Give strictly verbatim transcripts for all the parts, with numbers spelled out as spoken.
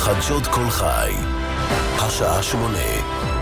חדשות כל חי, השעה שמונה.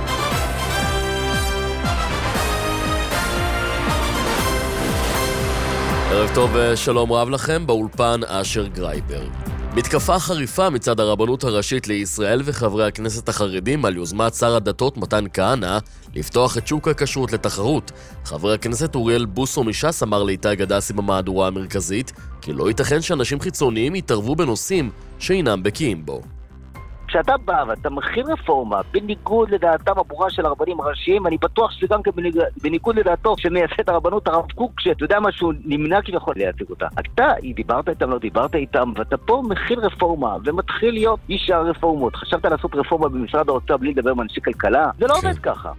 ערב טוב ושלום רב לכם, באולפן אשר גרייבר. מתקפה חריפה מצד הרבנות הראשית לישראל וחברי הכנסת החרדים על יוזמת שר הדתות מתן כהנא לפתוח את שוק הכשרות לתחרות. חבר הכנסת אוריאל בוסו מש"ס אמר לאיתי גדסי במהדורה המרכזית כי לא ייתכן שאנשים חיצוניים יתערבו בנושאים שאינם בקיאים בו. כשאתה בא ואתה מכין רפורמה בניגוד לדעתם הברורה של הרבנים הראשיים, אני בטוח שזה גם בניגוד לדעתו שמייסד הרבנות הרב קוק, שאתה יודע מה שהוא נמנע כביכול להציג אותה. אתה, דיברת איתם, לא דיברת איתם, ואתה פה מכין רפורמה ומתחיל להיות איש הרפורמות. חשבת לעשות רפורמה במשרד האוצר בלי לדבר עם אנשי כלכלה? זה לא עובד ככה.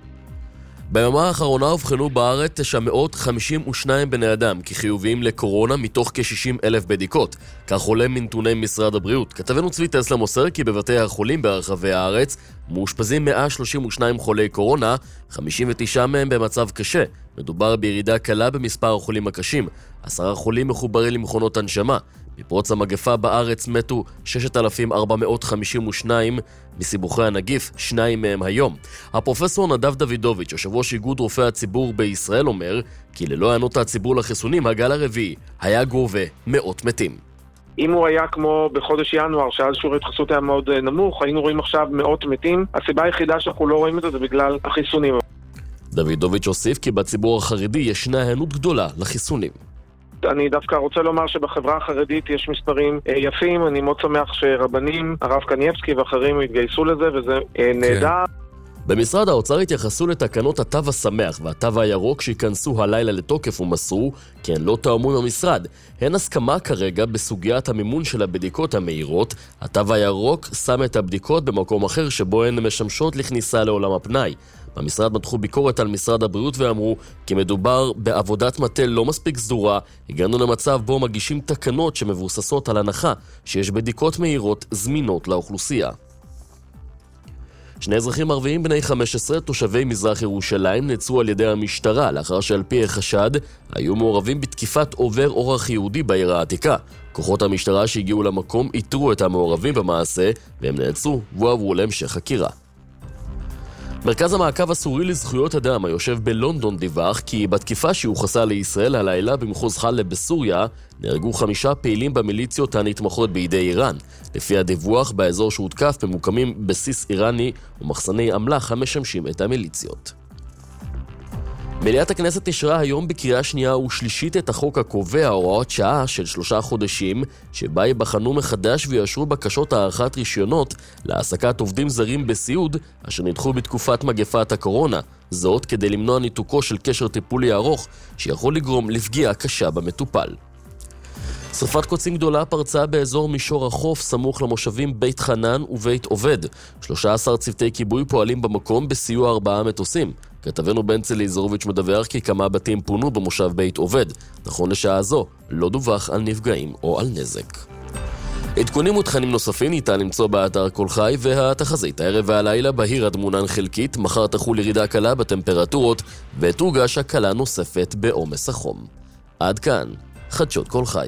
ביממה האחרונה הובחנו בארץ תשע מאות חמישים ושניים בני אדם כחיוביים לקורונה מתוך כ-שישים אלף בדיקות. כך עולה מנתוני משרד הבריאות. כתבנו צבי טסלר מוסר כי בבתי החולים ברחבי הארץ מאושפזים מאה שלושים ושניים חולי קורונה, חמישים ותשעה מהם במצב קשה. מדובר בירידה קלה במספר החולים הקשים. עשרה חולים מחוברים למכונות הנשמה. מפרוץ המגפה בארץ מתו שישת אלפים ארבע מאות חמישים ושניים מסיבוכי הנגיף, שניים מהם היום. הפרופסור נדב דוידוביץ', יושב ראש איגוד רופאי הציבור בישראל, אומר כי ללא היענות הציבור לחיסונים, הגל הרביעי היה גובה מאות מתים. אם הוא היה כמו בחודש ינואר, שאז שיעור ההתחסנות היה מאוד נמוך, היינו רואים עכשיו מאות מתים. הסיבה היחידה שאנחנו לא רואים את זה זה בגלל החיסונים. דוידוביץ' הוסיף כי בציבור החרדי ישנה היענות גדולה לחיסונים. אני דווקא רוצה לומר שבחברה החרדית יש מספרים יפים. אני מאוד שמח שרבנים, הרב קניאבסקי ואחרים התגייסו לזה, וזה נהדר. במשרד האוצר התייחסו לתקנות התו השמח והתו הירוק שיכנסו הלילה לתוקף ומסרו כי הן לא תאמו עם המשרד. הן הסכמה כרגע בסוגיית המימון של הבדיקות המהירות. התו הירוק שם את הבדיקות במקום אחר שבו הן משמשות לכניסה לעולם הפנאי. במשרד מתחו ביקורת על משרד הבריאות ואמרו כי מדובר בעבודת מטה לא מספיק סדורה. הגענו למצב בו מגישים תקנות שמבוססות על הנחה שיש בדיקות מהירות זמינות לאוכלוסייה. שני אזרחים ערביים בני חמש עשרה תושבי מזרח ירושלים נעצרו על ידי המשטרה לאחר שעל פי החשד היו מעורבים בתקיפת עובר אורח יהודי בעיר העתיקה. כוחות המשטרה שהגיעו למקום איתרו את המעורבים במעשה והם נעצרו והועברו להמשך חקירה. מרכז המעקב הסורי לזכויות אדם היושב בלונדון דיווח כי בתקיפה שיוחסה לישראל הלילה במחוז חלב בסוריה נהרגו חמישה פעילים במיליציות הנתמכות בידי איראן. לפי הדיווח, באזור שהותקף ממוקמים בסיס איראני ומחסני אמל"ח המשמשים את המיליציות. מליאת הכנסת אישרה היום בקריאה שנייה ושלישית את החוק הקובע הוראות שעה של שלושה חודשים שבה ייבחנו מחדש ויאשרו בקשות הארכת רישיונות להעסקת עובדים זרים בסיעוד אשר נדחו בתקופת מגפת הקורונה, זאת כדי למנוע ניתוקו של קשר טיפולי ארוך שיכול לגרום לפגיעה קשה במטופל. שרפת קוצים גדולה פרצה באזור מישור החוף סמוך למושבים בית חנן ובית עובד. שלושה עשר צוותי כיבוי פועלים במקום בסיוע ארבעה מטוסים. כתבנו בנצל איזרוביץ' מדווח כי כמה בתים פונו במושב בית עובד. נכון לשעה זו, לא דווח על נפגעים או על נזק. עדכונים ותכנים נוספים ניתן למצוא באתר כל חי והתחזית. הערב והלילה בהיר עד מעונן חלקית, מחר תחול ירידה קלה בטמפרטורות ותורגש הקלה נוספת בעומס החום. עד כאן, חדשות כל חי.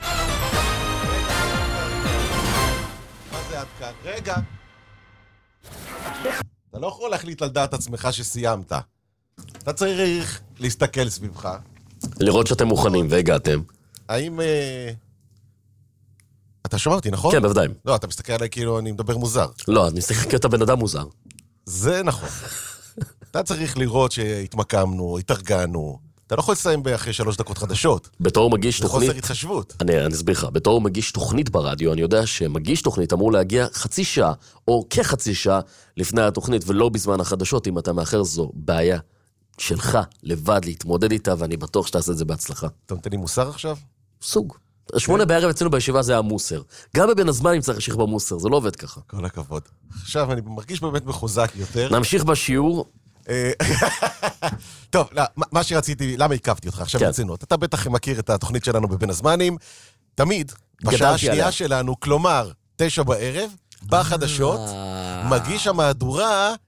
מה זה עד כאן? רגע. אתה לא יכול להחליט על דעת עצמך שסיימת. אתה צריך להסתכל סביבך. לראות שאתם מוכנים והגעתם. האם... אתה שומע אותי, נכון? כן, בוודאי. לא, אתה מסתכל עליי כאילו אני מדבר מוזר. לא, אני מסתכל כי אתה בן אדם מוזר. זה נכון. אתה צריך לראות שהתמקמנו, התארגנו. אתה לא יכול לסיים באחרי שלוש דקות חדשות. בתור מגיש תוכנית... זה חוסר התחשבות. אני, אני אסביר לך. בתור מגיש תוכנית ברדיו, אני יודע שמגיש תוכנית אמור להגיע חצי שעה, או כחצי שעה לפני התוכנית, ולא בזמן החדשות. אם אתה מאחר זו בעיה שלך, לבד, להתמודד איתה, ואני בטוח שתעשה את זה בהצלחה. אתה נותן לי מוסר עכשיו? סוג. השמונה בערב אצלנו בישיבה זה המוסר. גם בבין הזמנים צריך להמשיך במוסר, זה לא עובד ככה. כל הכבוד. עכשיו אני מרגיש באמת מחוזק יותר. נמשיך בשיעור. טוב, מה שרציתי, למה עקבתי אותך עכשיו רצינות? אתה בטח מכיר את התוכנית שלנו בבין הזמנים. תמיד, בשעה השנייה שלנו, כלומר, תשע בערב, בחדשות, מגיש המהדורה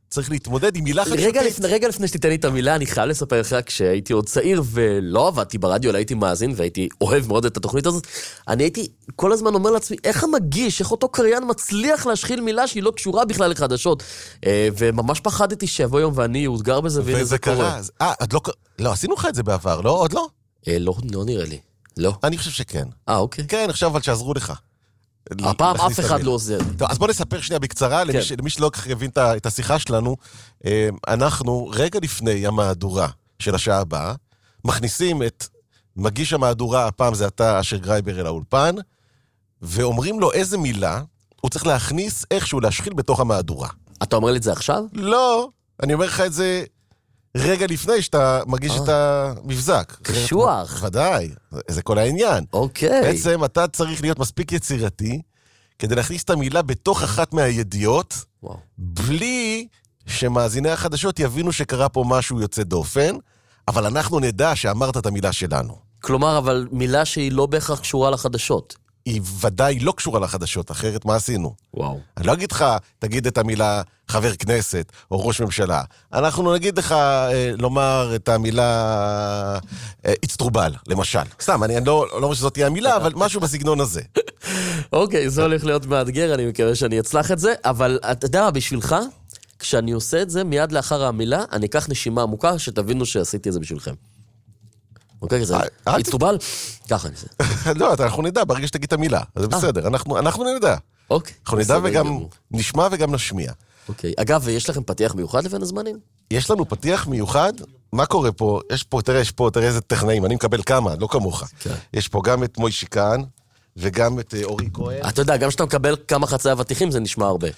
צריך להתמודד עם מילה חדשותית. רגע לפני, רגע לפני שתיתן לי את המילה, אני חייב לספר לך, כשהייתי עוד צעיר ולא עבדתי ברדיו, אלא הייתי מאזין והייתי אוהב מאוד את התוכנית הזאת, אני הייתי כל הזמן אומר לעצמי, איך המגיש, איך אותו קריין מצליח להשחיל מילה שהיא לא קשורה בכלל לחדשות, וממש פחדתי שיבוא יום ואני יאותגר בזה, והנה זה קורה. אה, לא, לא, עשינו לך את זה בעבר, לא? עוד לא? לא, לא נראה לי. לא. אני חושב שכן. אה, אוקיי. כן, עכשיו אבל שעזרו לך. הפעם אף אחד לא עוזר. טוב, אז בוא נספר שנייה בקצרה, למי, ש... למי שלא כך יבין את השיחה שלנו, אנחנו רגע לפני המהדורה של השעה הבאה, מכניסים את מגיש המהדורה, הפעם זה אתה אשר גרייבר אל האולפן, ואומרים לו איזה מילה הוא צריך להכניס איכשהו להשחיל בתוך המהדורה. אתה אומר לי את זה עכשיו? לא, אני אומר לך את זה רגע לפני שאתה מגיש את המבזק. קשוח. ודאי, זה כל העניין. אוקיי. בעצם אתה צריך להיות מספיק יצירתי, כדי להכניס את המילה בתוך אחת מהידיעות, בלי שמאזיני החדשות יבינו שקרה פה משהו יוצא דופן, אבל אנחנו נדע שאמרת את המילה שלנו. כלומר, אבל מילה שהיא לא בהכרח קשורה לחדשות. היא ודאי לא קשורה לחדשות, אחרת מה עשינו? וואו. אני לא אגיד לך, תגיד את המילה חבר כנסת או ראש ממשלה. אנחנו נגיד לך אה, לומר את המילה אה, איצטרובל, למשל. סתם, אני לא, לא אומר שזאת תהיה המילה, אבל משהו בסגנון הזה. אוקיי, זה הולך להיות מאתגר, אני מקווה שאני אצלח את זה, אבל אתה יודע מה, בשבילך, כשאני עושה את זה, מיד לאחר המילה, אני אקח נשימה עמוקה, שתבינו שעשיתי את זה בשבילכם. אוקיי, זה איצטרובל? ככה אני עושה. לא, אנחנו נדע, ברגע שתגיד את המילה. זה בסדר, אנחנו נדע. אוקיי. אנחנו נדע וגם נשמע וגם נשמיע. אוקיי. אגב, יש לכם פתיח מיוחד לבין הזמנים? יש לנו פתיח מיוחד? מה קורה פה? יש פה, תראה, יש פה, תראה איזה טכנאים, אני מקבל כמה, לא כמוך. יש פה גם את מוישי כהן, וגם את אורי כהן. אתה יודע, גם שאתה מקבל כמה חצאי אבטיחים, זה נשמע הרבה.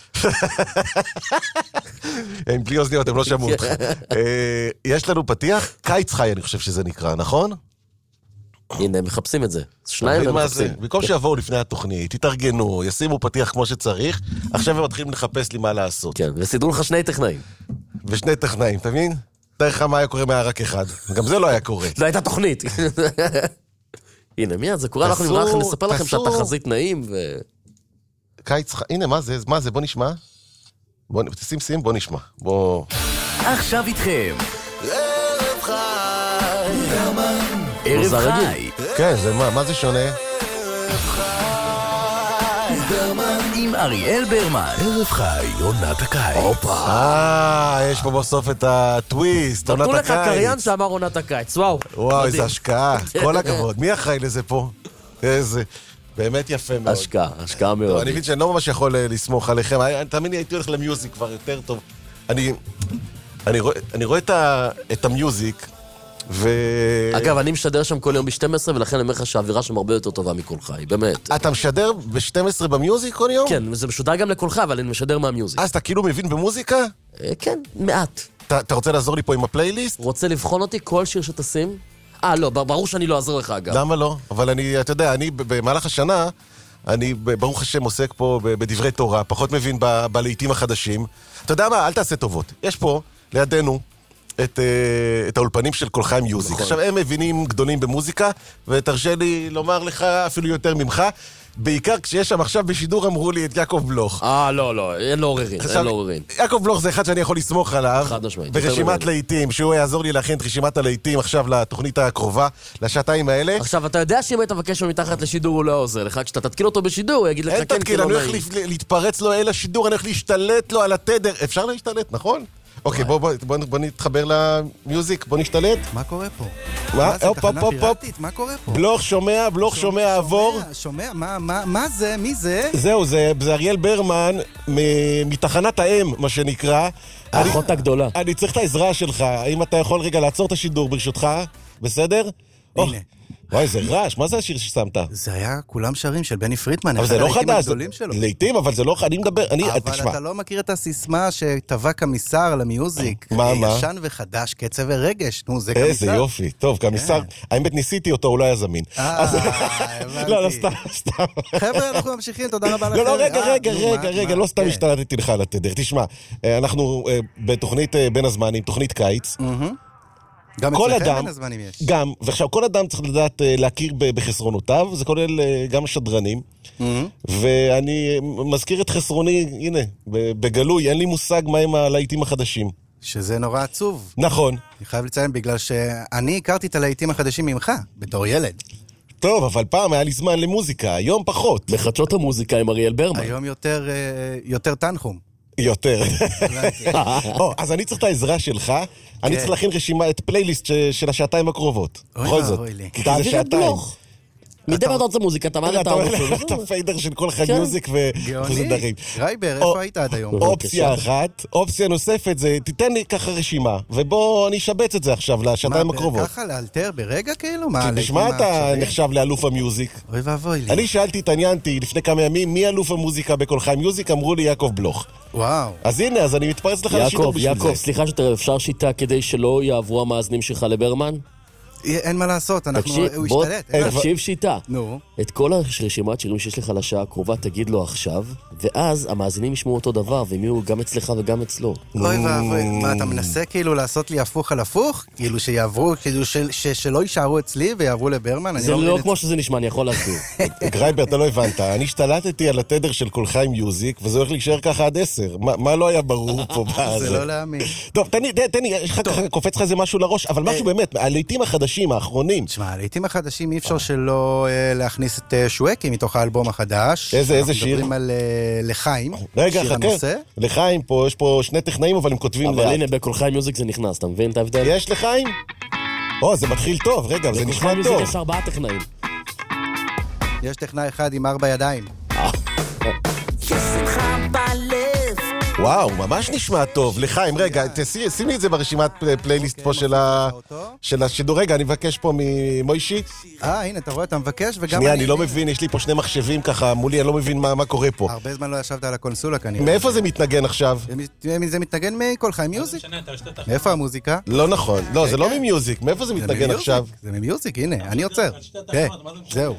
הם בלי אוזניות, הם לא שמעו אותך. יש לנו פתיח, קיץ חי, אני חושב שזה נקרא, נכון? הנה, הם מחפשים את זה. שניים הם מחפשים. במקום שיבואו לפני התוכנית, תתארגנו, ישימו פתיח כמו שצריך, עכשיו הם מתחילים לחפש לי מה לעשות. כן, וסידרו לך שני טכנאים. ושני טכנאים, אתה מבין? תאר לך מה היה קורה מה היה רק אחד. גם זה לא היה קורה. לא הייתה תוכנית. הנה, מיד, זה קורה, אנחנו נראה לכם, נספר לכם שהתחזית נעים ו... קיץ חי, הנה, מה זה? מה זה? בוא נשמע. בוא, שים שים, בוא נשמע. בוא... עכשיו איתכם. ערב חי. ערב חי. כן, זה מה? מה זה שונה? עם אריאל ברמן. ערב חי, עונת הקיץ. הופה. אה, יש פה בסוף את הטוויסט, עונת הקיץ. תתנו לך קריין שאמר עונת הקיץ, וואו. וואו, איזה השקעה. כל הכבוד. מי אחראי לזה פה? איזה... באמת יפה מאוד. השקעה, השקעה מאוד. אני מבין שאני לא ממש יכול לסמוך עליכם. תאמין לי, הייתי הולך למיוזיק כבר יותר טוב. אני רואה את המיוזיק, ו... אגב, אני משדר שם כל יום ב-שתים עשרה, ולכן אני אומר לך שהאווירה שם הרבה יותר טובה מכל חי, באמת. אתה משדר ב-שתים עשרה במיוזיק כל יום? כן, זה משודר גם לכל חי, אבל אני משדר מהמיוזיק. אז אתה כאילו מבין במוזיקה? כן, מעט. אתה רוצה לעזור לי פה עם הפלייליסט? רוצה לבחון אותי כל שיר שתשים? אה, לא, ברור שאני לא אעזור לך, אגב. למה לא? אבל אני, אתה יודע, אני במהלך השנה, אני ברוך השם עוסק פה בדברי תורה, פחות מבין בלעיתים החדשים. אתה יודע מה? אל תעשה טובות. יש פה, לידינו, את, את האולפנים של כל חי מיוזיק. עכשיו, הם מבינים גדולים במוזיקה, ותרשה לי לומר לך אפילו יותר ממך, בעיקר כשיש שם עכשיו בשידור אמרו לי את יעקב בלוך. אה, לא, לא, אין לו עוררין, אין לו עוררין. יעקב בלוך זה אחד שאני יכול לסמוך עליו. חד משמעית. ברשימת לעיתים, שהוא יעזור לי להכין את רשימת הלעיתים עכשיו לתוכנית הקרובה, לשעתיים האלה. עכשיו, אתה יודע שאם היית מבקש מתחת לשידור הוא לא עוזר לך, כשאתה תתקיל אותו בשידור, הוא יגיד לך כן, כן, לא נעים. אני הולך להתפרץ לו אל השידור, אני הולך להשתלט לו על התדר. אפשר להשתלט, נכון? אוקיי, בוא, בוא, בוא, בוא נתחבר למיוזיק, בוא נשתלט. מה קורה פה? מה? זה תחנה פיראטית? מה קורה פה? בלוך שומע, בלוך שומע עבור. שומע, מה, מה, מה זה? מי זה? זהו, זה, זה אריאל ברמן מתחנת האם, מה שנקרא. האחות הגדולה. אני צריך את העזרה שלך. האם אתה יכול רגע לעצור את השידור ברשותך? בסדר? הנה. וואי, זה רעש, מה זה השיר ששמת? זה היה כולם שרים של בני פריטמן, אבל זה לא חדש, שלו. לעתים, אבל זה לא, אני מדבר, אני, אבל תשמע. אתה לא מכיר את הסיסמה שטבע כמיסר למיוזיק. מה, מה? ישן וחדש, קצב ורגש, נו, זה כמיסר. איזה יופי, טוב, כמיסר, האמת ניסיתי אותו, אולי הזמין. אה, הבנתי. לא, לא, סתם, סתם. חבר'ה, אנחנו ממשיכים, תודה רבה לכם. לא, לא, רגע, רגע, רגע, רגע, לא סתם השתלטתי לך על התדר. תשמע, אנחנו בתוכנית בין הזמנים, תוכנית קיץ, גם כל אצלכם אדם, בין הזמנים יש. גם, ועכשיו כל אדם צריך לדעת אה, להכיר ב- בחסרונותיו, זה כולל אה, גם השדרנים, ואני מזכיר את חסרוני, הנה, ב- בגלוי, אין לי מושג מה עם הלהיטים החדשים. שזה נורא עצוב. נכון. אני חייב לציין, בגלל שאני הכרתי את הלהיטים החדשים ממך, בתור ילד. טוב, אבל פעם היה לי זמן למוזיקה, היום פחות. בחדשות המוזיקה עם אריאל ברמן. היום יותר, אה, יותר תנחום. יותר. או, אז אני צריך את העזרה שלך, אני צריך להכין רשימה, את פלייליסט ש- של השעתיים הקרובות. אוי בכל זאת. ואבוי לי. כי זה תעביר את שעתיים. בלוך. מדי פעם אתה רוצה מוזיקה, אתה מעלה את אתה אומר הערוץ. לך את הפיידר של כל חג כן. מיוזיק גאוני. וחוזדרים. גרייבר, או- איפה היית עד היום? אופציה אחת, אופציה נוספת זה, תיתן לי ככה רשימה, ובוא אני אשבץ את זה עכשיו לשעתיים מה, הקרובות. ככה לאלתר ברגע כאילו? מה, נשמע הלהיטים אתה העכשוויים? נחשב לאלוף המיוזיק. אוי ואבוי לי. אני שאלתי, התעניינתי לפני כמה ימים, מי אלוף המוזיקה בכל חיים מיוזיק? אמרו לי יעקב בלוך. וואו. אז הנה, אז אני מתפרץ לך לשידור יעקב, בשביל זה. יעקב, סליחה שתראה, אפשר שיטה כדי שלא יעברו המאזנים שלך לברמן? אין מה לעשות, אנחנו... תקשיב, הוא בוא, השתלט. אין מה- תקשיב שיטה. נו. את כל הרשימת שירים שיש לך לשעה הקרובה תגיד לו עכשיו, ואז המאזינים ישמעו אותו דבר, והם יהיו גם אצלך וגם אצלו. אוי ואבוי, מה, אתה מנסה כאילו לעשות לי הפוך על הפוך? כאילו שיעברו, כאילו ש- ש- שלא יישארו אצלי ויעברו לברמן? אני זה מבין לא את כמו שזה נשמע, אני יכול להסביר. גרייבר, אתה לא הבנת. אני השתלטתי על התדר של כל חיים מיוזיק, וזה הולך להישאר ככה עד עשר. מה מה לא היה ברור פה זה בזה? לא להאמין. טוב, תן לי, תן לי, יש לך ככה, קופץ לך איזה משהו לראש, אבל משהו באמת, הלהיטים החדשים, האחרונים. תשמע, הלהיטים החדשים אי אפשר שלא אה, להכניס את אה, שווקי מתוך האלבום החדש. איזה- איזה שיר? אנחנו מדברים על אה, לחיים. רגע, שיר חכה. הנושא. לחיים פה, יש פה שני טכנאים, אבל הם כותבים אבל לאט. הנה, בכל חיים מיוזיק זה נכנס, אתה מבין את ההבדל? יש לחיים? או, זה מתחיל טוב, רגע, זה בכל נשמע חיים מיוזיק טוב. יש ארבעה טכנאים. יש טכנאי אחד עם ארבע ידיים. וואו, ממש נשמע טוב. לחיים, רגע, תשים שים לי את זה ברשימת פלי- פלייליסט פה של ה- אותו. של השידור. רגע, אני מבקש פה ממוישי. אה, הנה, אתה רואה, אתה מבקש, וגם שנייה, אני לא מבין, יש לי פה שני מחשבים ככה מולי, אני לא מבין מה מה קורה פה. הרבה זמן לא ישבת על הקונסולה כנראה. מאיפה זה מתנגן עכשיו? זה- זה מתנגן מכל חיים מיוזיק? מאיפה המוזיקה? לא נכון. לא, זה לא ממיוזיק. מאיפה זה זה מתנגן ממיוזיק, עכשיו? זה ממיוזיק, הנה, אני עוצר. כן, זהו.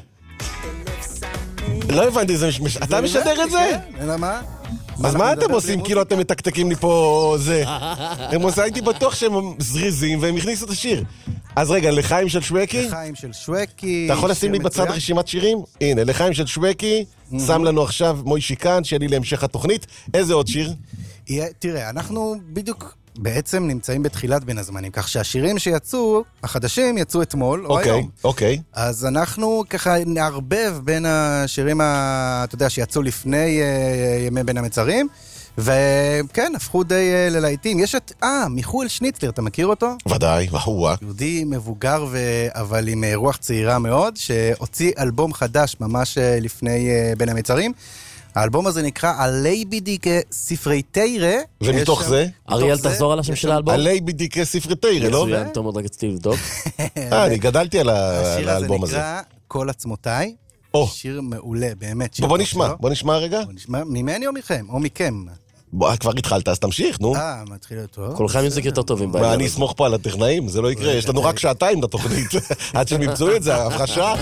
לא הבנתי, זה מש- אתה משדר את זה? כן, אלא מה? אז מה אתם עושים? כאילו אתם מתקתקים לי פה זה. הם עושים, הייתי בטוח שהם זריזים והם הכניסו את השיר. אז רגע, לחיים של שווקי? לחיים של שווקי. אתה יכול לשים לי שיר בצד מצוין. רשימת שירים? הנה, לחיים של שווקי, שם לנו עכשיו מוישי כאן, שיהיה לי להמשך התוכנית. איזה עוד שיר? יהיה- תראה, אנחנו בדיוק בעצם נמצאים בתחילת בין הזמנים, כך שהשירים שיצאו, החדשים, יצאו אתמול או אוקיי, היום. אוקיי. אז אנחנו ככה נערבב בין השירים, ה- אתה יודע, שיצאו לפני אה, ימי בין המצרים, וכן, הפכו די אה, ללהיטים. יש את, אה, מיכאל שניצלר, אתה מכיר אותו? ודאי, וואו. יהודי מבוגר, ו... אבל עם אה, רוח צעירה מאוד, שהוציא אלבום חדש ממש אה, לפני אה, בין המצרים. האלבום הזה נקרא עלי בידיקה ספרי תירה. ומתוך יש שם- זה? מתוך אריאל, זה תחזור על השם יש של שם- האלבום. עלי בדיקי ספרי תירה, לא? מצוין, טוב מאוד, רק רציתי לבדוק. אה, אני גדלתי על ה- על השיר הזה האלבום הזה. נקרא כל עצמותיי. או. שיר מעולה, באמת. שיר בוא טוב נשמע, שלו. בוא נשמע רגע. בוא נשמע, ממני או מכם? או מכם? בוא, כבר התחלת, אז תמשיך, נו. אה, מתחיל אותו. כל חיים מיוזיק יותר טובים בעניין. מה, אני הזה. אסמוך פה על הטכנאים? זה לא יקרה, יש לנו רק שעתיים לתוכנית. עד שהם ימצאו את זה, הפרשה.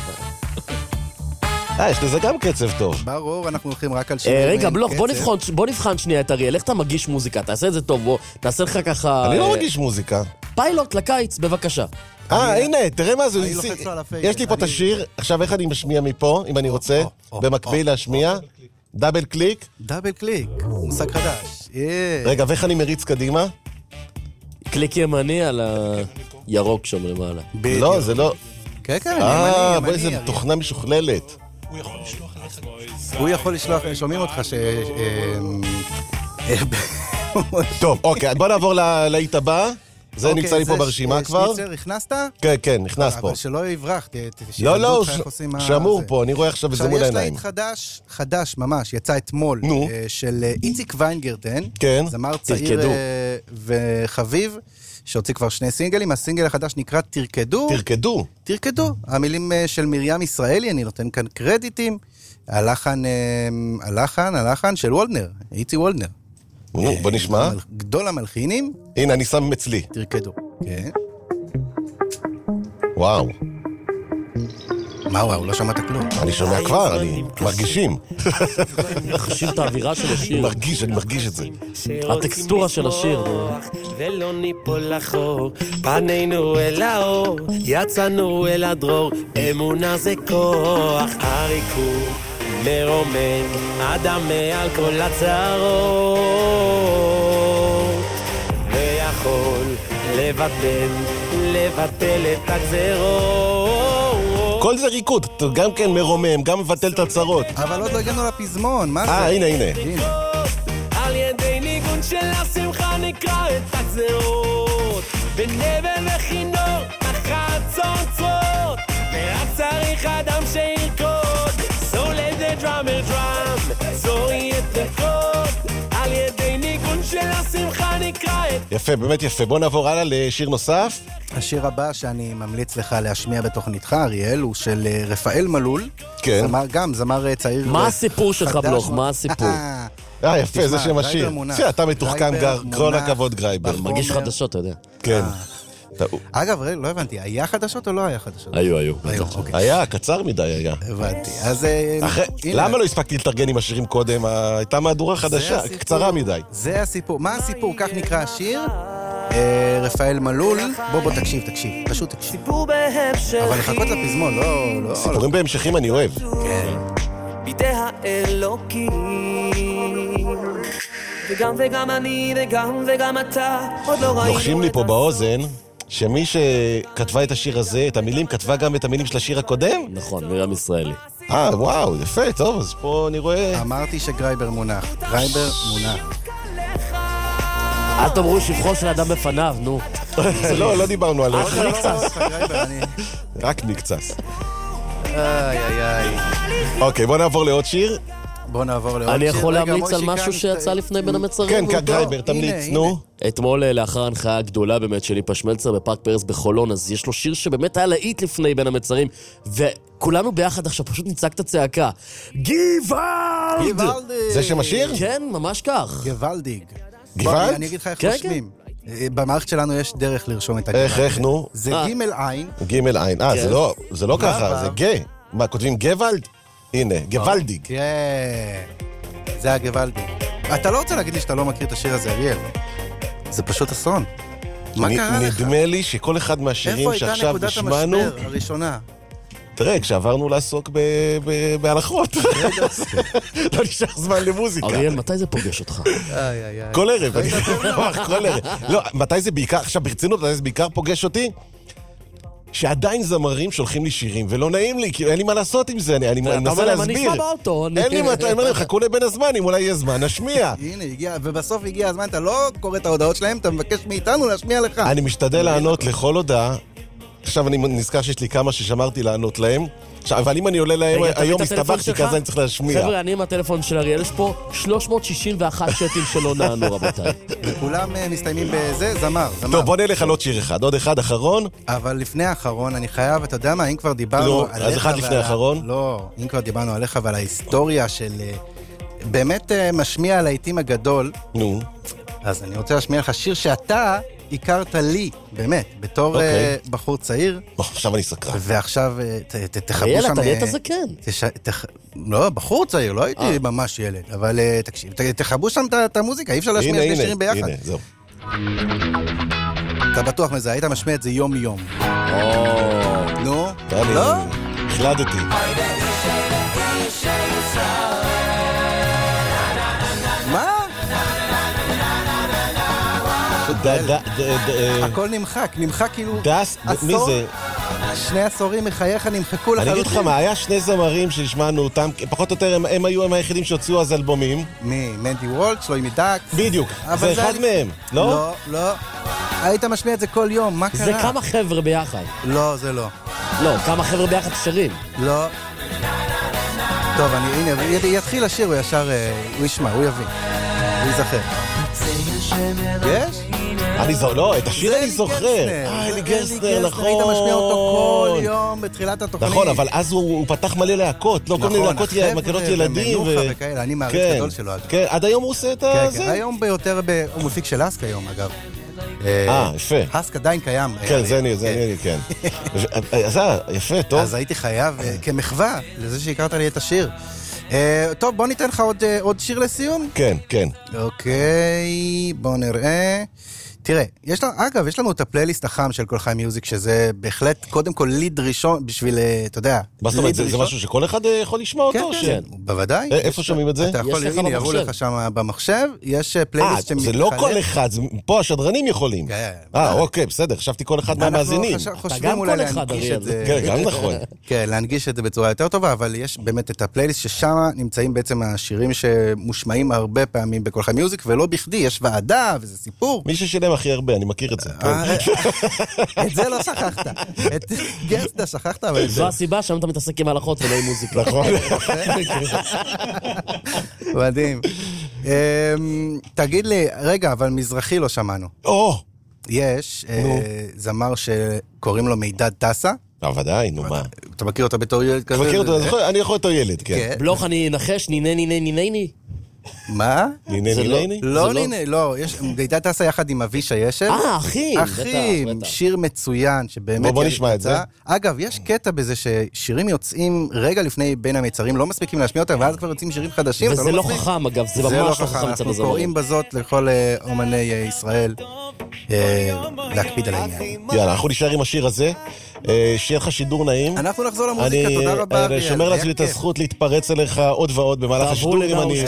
אה, יש לזה גם קצב טוב. ברור, אנחנו הולכים רק על אה, שירים. רגע, עם בלוך, בוא קצב. נבחן- בוא נבחן שנייה את אריאל, איך אתה מגיש מוזיקה? תעשה את זה טוב, בוא, נעשה לך ככה... אני לא אה, מרגיש מוזיקה. פיילוט לקיץ, בבקשה. אה, הנה, תראה מה זה. אני ניסי- לוחץ לו על הפייגל, יש לי פה את אני- השיר, עכשיו איך אני משמיע מפה, אם אני רוצה, או, או, במקביל להשמיע. דאבל קליק. דאבל קליק, מושג חדש. אה, רגע, ואיך אני מריץ קדימה? קליק ימני על הירוק שם למעלה. בדיוק. לא, זה לא... כן, כן, אה, ימני, בואי, ימני. איזה אריאל. תוכנה משוכללת. הוא יכול לשלוח, שומעים אותך ש... אה, טוב, אוקיי, בוא נעבור ללהיט הבא. זה אוקיי, נמצא לי פה זה ברשימה ש- כבר. שניצר, הכנסת? כן, כן, נכנס פה. אבל שלא יברח, ת- ת- לא, שילמדו לא, אותך ש- איך עושים מה- שמור זה. פה, אני רואה עכשיו את זה עכשיו מול יש העיניים. להיט חדש, חדש ממש, יצא אתמול, נו. אה, של אה, איציק ויינגרטן, כן. זמר צעיר תרקדו. אה, וחביב, שהוציא כבר שני סינגלים, הסינגל החדש נקרא תרקדו, תרקדו. תרקדו, המילים אה, של מרים ישראלי, אני נותן כאן קרדיטים, הלחן, אה, הלחן, הלחן של וולדנר, איצי וולדנר. נו, בוא נשמע. המל- גדול המלחינים, הנה, אני שם אצלי. תרקדו. כן. וואו. מה וואו, לא שמעת כלום. אני שומע כבר, אני מרגישים. חשים את האווירה של השיר. אני מרגיש, אני מרגיש את זה. הטקסטורה של השיר. ולא ניפול לחור, פנינו אל האור, יצאנו אל הדרור, אמונה זה כוח, הריקוד מרומם, אדם מעל כל הצרות, ויכול לבטל, לבטל את הגזרות. כל זה ריקוד, גם כן מרומם, גם מבטל את הצרות. אבל עוד לא הגענו לפזמון, מה זה? אה, הנה, הנה. על ידי ניגון של השמחה נקרא את הגזרות, בנבל וכינור, תחת צוצרות, ורק צריך אדם שירקוד. So let the drummer drum, זוהי את הקוד, על ידי ניגון של השמחה נקרא את... יפה, באמת יפה. בוא נעבור הלאה לשיר נוסף. השיר הבא שאני ממליץ לך להשמיע בתוכניתך, אריאל, הוא של רפאל מלול. כן. זמר, גם זמר צעיר. מה הסיפור שלך, בלוך? מה הסיפור? אה, יפה, זה שם השיר. אתה מתוחכם, כל הכבוד גרייבר. מגיש חדשות, אתה יודע. כן. אגב, לא הבנתי, היה חדשות או לא היה חדשות? היו, היו. היה, קצר מדי היה. הבנתי. אז... למה לא הספקתי לתרגן עם השירים קודם? הייתה מהדורה חדשה, קצרה מדי. זה הסיפור. מה הסיפור? כך נקרא השיר. רפאל מלול. בוא בוא תקשיב, תקשיב. פשוט תקשיב. אבל לחכות לפזמון, לא... סיפורים בהמשכים אני אוהב. כן. בידי האלוקים, וגם וגם אני וגם וגם אתה עוד לא ראינו. לוחשים לי פה באוזן שמי שכתבה את השיר הזה, את המילים, כתבה גם את המילים של השיר הקודם? נכון, מרים ישראלי. אה, וואו, יפה, טוב, אז פה אני רואה... אמרתי שגרייבר מונח. גרייבר מונח. אל תאמרו שבחו של אדם בפניו, נו. לא, לא דיברנו עליו. רק נקצס. רק נקצס. איי, איי, איי. אוקיי, בוא נעבור לעוד שיר. בוא נעבור לעוד שיר. אני יכול להמליץ על משהו שיצא לפני בין המצרים? כן, גרייבר, תמליץ, נו. אתמול לאחר ההנחיה הגדולה באמת של ליפה שמלצר בפארק פרס בחולון, אז יש לו שיר שבאמת היה להיט לפני בין המצרים, וכולנו ביחד עכשיו פשוט נצעק את הצעקה. גיוולד! זה שם השיר? כן, ממש כך. גוולדיג. גוולד? אני אגיד לך איך כן, רושמים. במערכת שלנו יש דרך לרשום את הגוולד. איך, איך, נו? זה גימל עין. גימל עין. אה, זה לא ככה, זה גה. מה, כותבים גוולד? הנה, גוולדיג. כן. זה הגוולדיג. אתה לא רוצה להגיד לי שאתה לא מכיר את השיר הזה, אריאל. זה פשוט אסון. מה קרה לך? נדמה לי שכל אחד מהשירים שעכשיו נשמענו... איפה הייתה נקודת המשבר הראשונה? תראה, כשעברנו לעסוק בהלכות, לא נשאר זמן למוזיקה. אריאל, מתי זה פוגש אותך? כל ערב, אני אומר, כל ערב. לא, מתי זה בעיקר, עכשיו ברצינות, מתי זה בעיקר פוגש אותי? שעדיין זמרים שולחים לי שירים, ולא נעים לי, כי אין לי מה לעשות עם זה, אני מנסה להסביר. אני אשמע באוטו. אין לי מה, אני אומר, חכו לבין הזמן, אם אולי יהיה זמן, נשמיע. הנה, הגיע, ובסוף הגיע הזמן, אתה לא קורא את ההודעות שלהם, אתה מבקש מאיתנו להשמיע לך. אני משתדל לענות לכל הודעה. עכשיו אני נזכר שיש לי כמה ששמרתי לענות להם, אבל אם אני עולה להם היום הסתבכתי כזה אני צריך להשמיע. חבר'ה, אני עם הטלפון של אריאל, יש פה שלוש מאות שישים ואחת שטים שלא נענו, רבותיי. וכולם מסתיימים בזה, זמר, זמר. טוב, בוא נלך על עוד שיר אחד, עוד אחד אחרון. אבל לפני האחרון, אני חייב, אתה יודע מה, אם כבר דיברנו עליך... לא, אז אחד לפני האחרון? לא, אם כבר דיברנו עליך ועל ההיסטוריה של... באמת משמיע על העיתים הגדול. נו. אז אני רוצה להשמיע לך שיר שאתה... הכרת לי, באמת, בתור okay. בחור צעיר. עכשיו אני סקרן. ועכשיו ת, ת, תחבו ילד, שם... אתה נהיית זקן. תש... תח... לא, בחור צעיר, לא הייתי 아. ממש ילד. אבל תקשיב, ת, תחבו שם את המוזיקה, אי אפשר להשמיע שני שירים ביחד. הנה, זהו. אתה בטוח מזה, היית משמיע את זה יום יום. נו? לא? החלדתי. מה? הכל נמחק, נמחק כאילו עשור, שני עשורים מחייך נמחקו לחלוטין. אני אגיד לך מה, היה שני זמרים שהשמענו אותם, פחות או יותר הם היו הם היחידים שהוציאו אז אלבומים. מי? מנדי וולט, שלוימי דאקס. בדיוק, זה אחד מהם, לא? לא, לא. היית משמיע את זה כל יום, מה קרה? זה כמה חבר'ה ביחד. לא, זה לא. לא, כמה חבר'ה ביחד שרים. לא. טוב, אני, הנה, יתחיל השיר, הוא ישר, הוא ישמע, הוא יבין. הוא יזכר. יש? אני זוכר, לא, את השיר אני זוכר. אה, אלי גרסנר, נכון. היית משמיע אותו כל יום בתחילת התוכנית. נכון, אבל אז הוא פתח מלא להקות, לא כל מיני להקות, מקהלות ילדים. אני מעריץ גדול שלו. כן, עד היום הוא עושה את זה. היום ביותר, הוא מפיק של אסק היום, אגב. אה, יפה. הסק עדיין קיים. כן, זה אני, זה אני, כן. אז יפה, טוב. אז הייתי חייב כמחווה לזה שהכרת לי את השיר. טוב, בוא ניתן לך עוד שיר לסיום. כן, כן. אוקיי, בוא נראה. תראה, יש לנו, אגב, יש לנו את הפלייליסט החם של כל חי מיוזיק, שזה בהחלט, קודם כל, ליד ראשון, בשביל, אתה יודע, מה זאת אומרת, זה משהו שכל אחד יכול לשמוע אותו? כן, כן, בוודאי. איפה שומעים את זה? אתה יכול, הנה, יראו לך שם במחשב, יש פלייליסט שמתחלק. זה לא כל אחד, פה השדרנים יכולים. אה, אוקיי, בסדר, חשבתי כל אחד מהמאזינים. אנחנו חושבים אולי להנגיש את זה. כן, גם נכון. כן, להנגיש את זה בצורה יותר טובה, אבל יש באמת את הפלייליסט ששם נמצאים בעצם השירים שמושמעים הרבה פעמים בכל חי מיוזיק, ולא בכדי, יש ועדה, וזה סיפור. מי ששילם הכי הרבה, אני מכיר את זה. את זה לא שכחת. את גרסטה שכחת, אבל... זו הסיבה שם אתה מתעסק עם הלכות ולא עם מוזיקה. נכון. מדהים. תגיד לי, רגע, אבל מזרחי לא שמענו. או! יש זמר שקוראים לו מידד טסה. ודאי, נו מה. אתה מכיר אותו בתור ילד כזה? מכיר אותו, אני יכול אותו ילד, כן. בלוך אני נחש, ניני ניני ניני ניני. מה? ניני ניני? לא ניני, לא. מידד טסה יחד עם אבישי ישב. אה, אחי. אחי, שיר מצוין, שבאמת... בוא נשמע את זה. אגב, יש קטע בזה ששירים יוצאים רגע לפני בין המצרים, לא מספיקים להשמיע אותם, ואז כבר יוצאים שירים חדשים. וזה לא חכם, אגב, זה ממש לא חכם. אנחנו קוראים בזאת לכל אומני ישראל להקפיד על העניין. יאללה, אנחנו נשאר עם השיר הזה. שיהיה לך שידור נעים. אנחנו נחזור למוזיקה, תודה רבה. אני שומר לעצמי את הזכות להתפרץ אליך עוד ועוד במהלך השידור, אם אני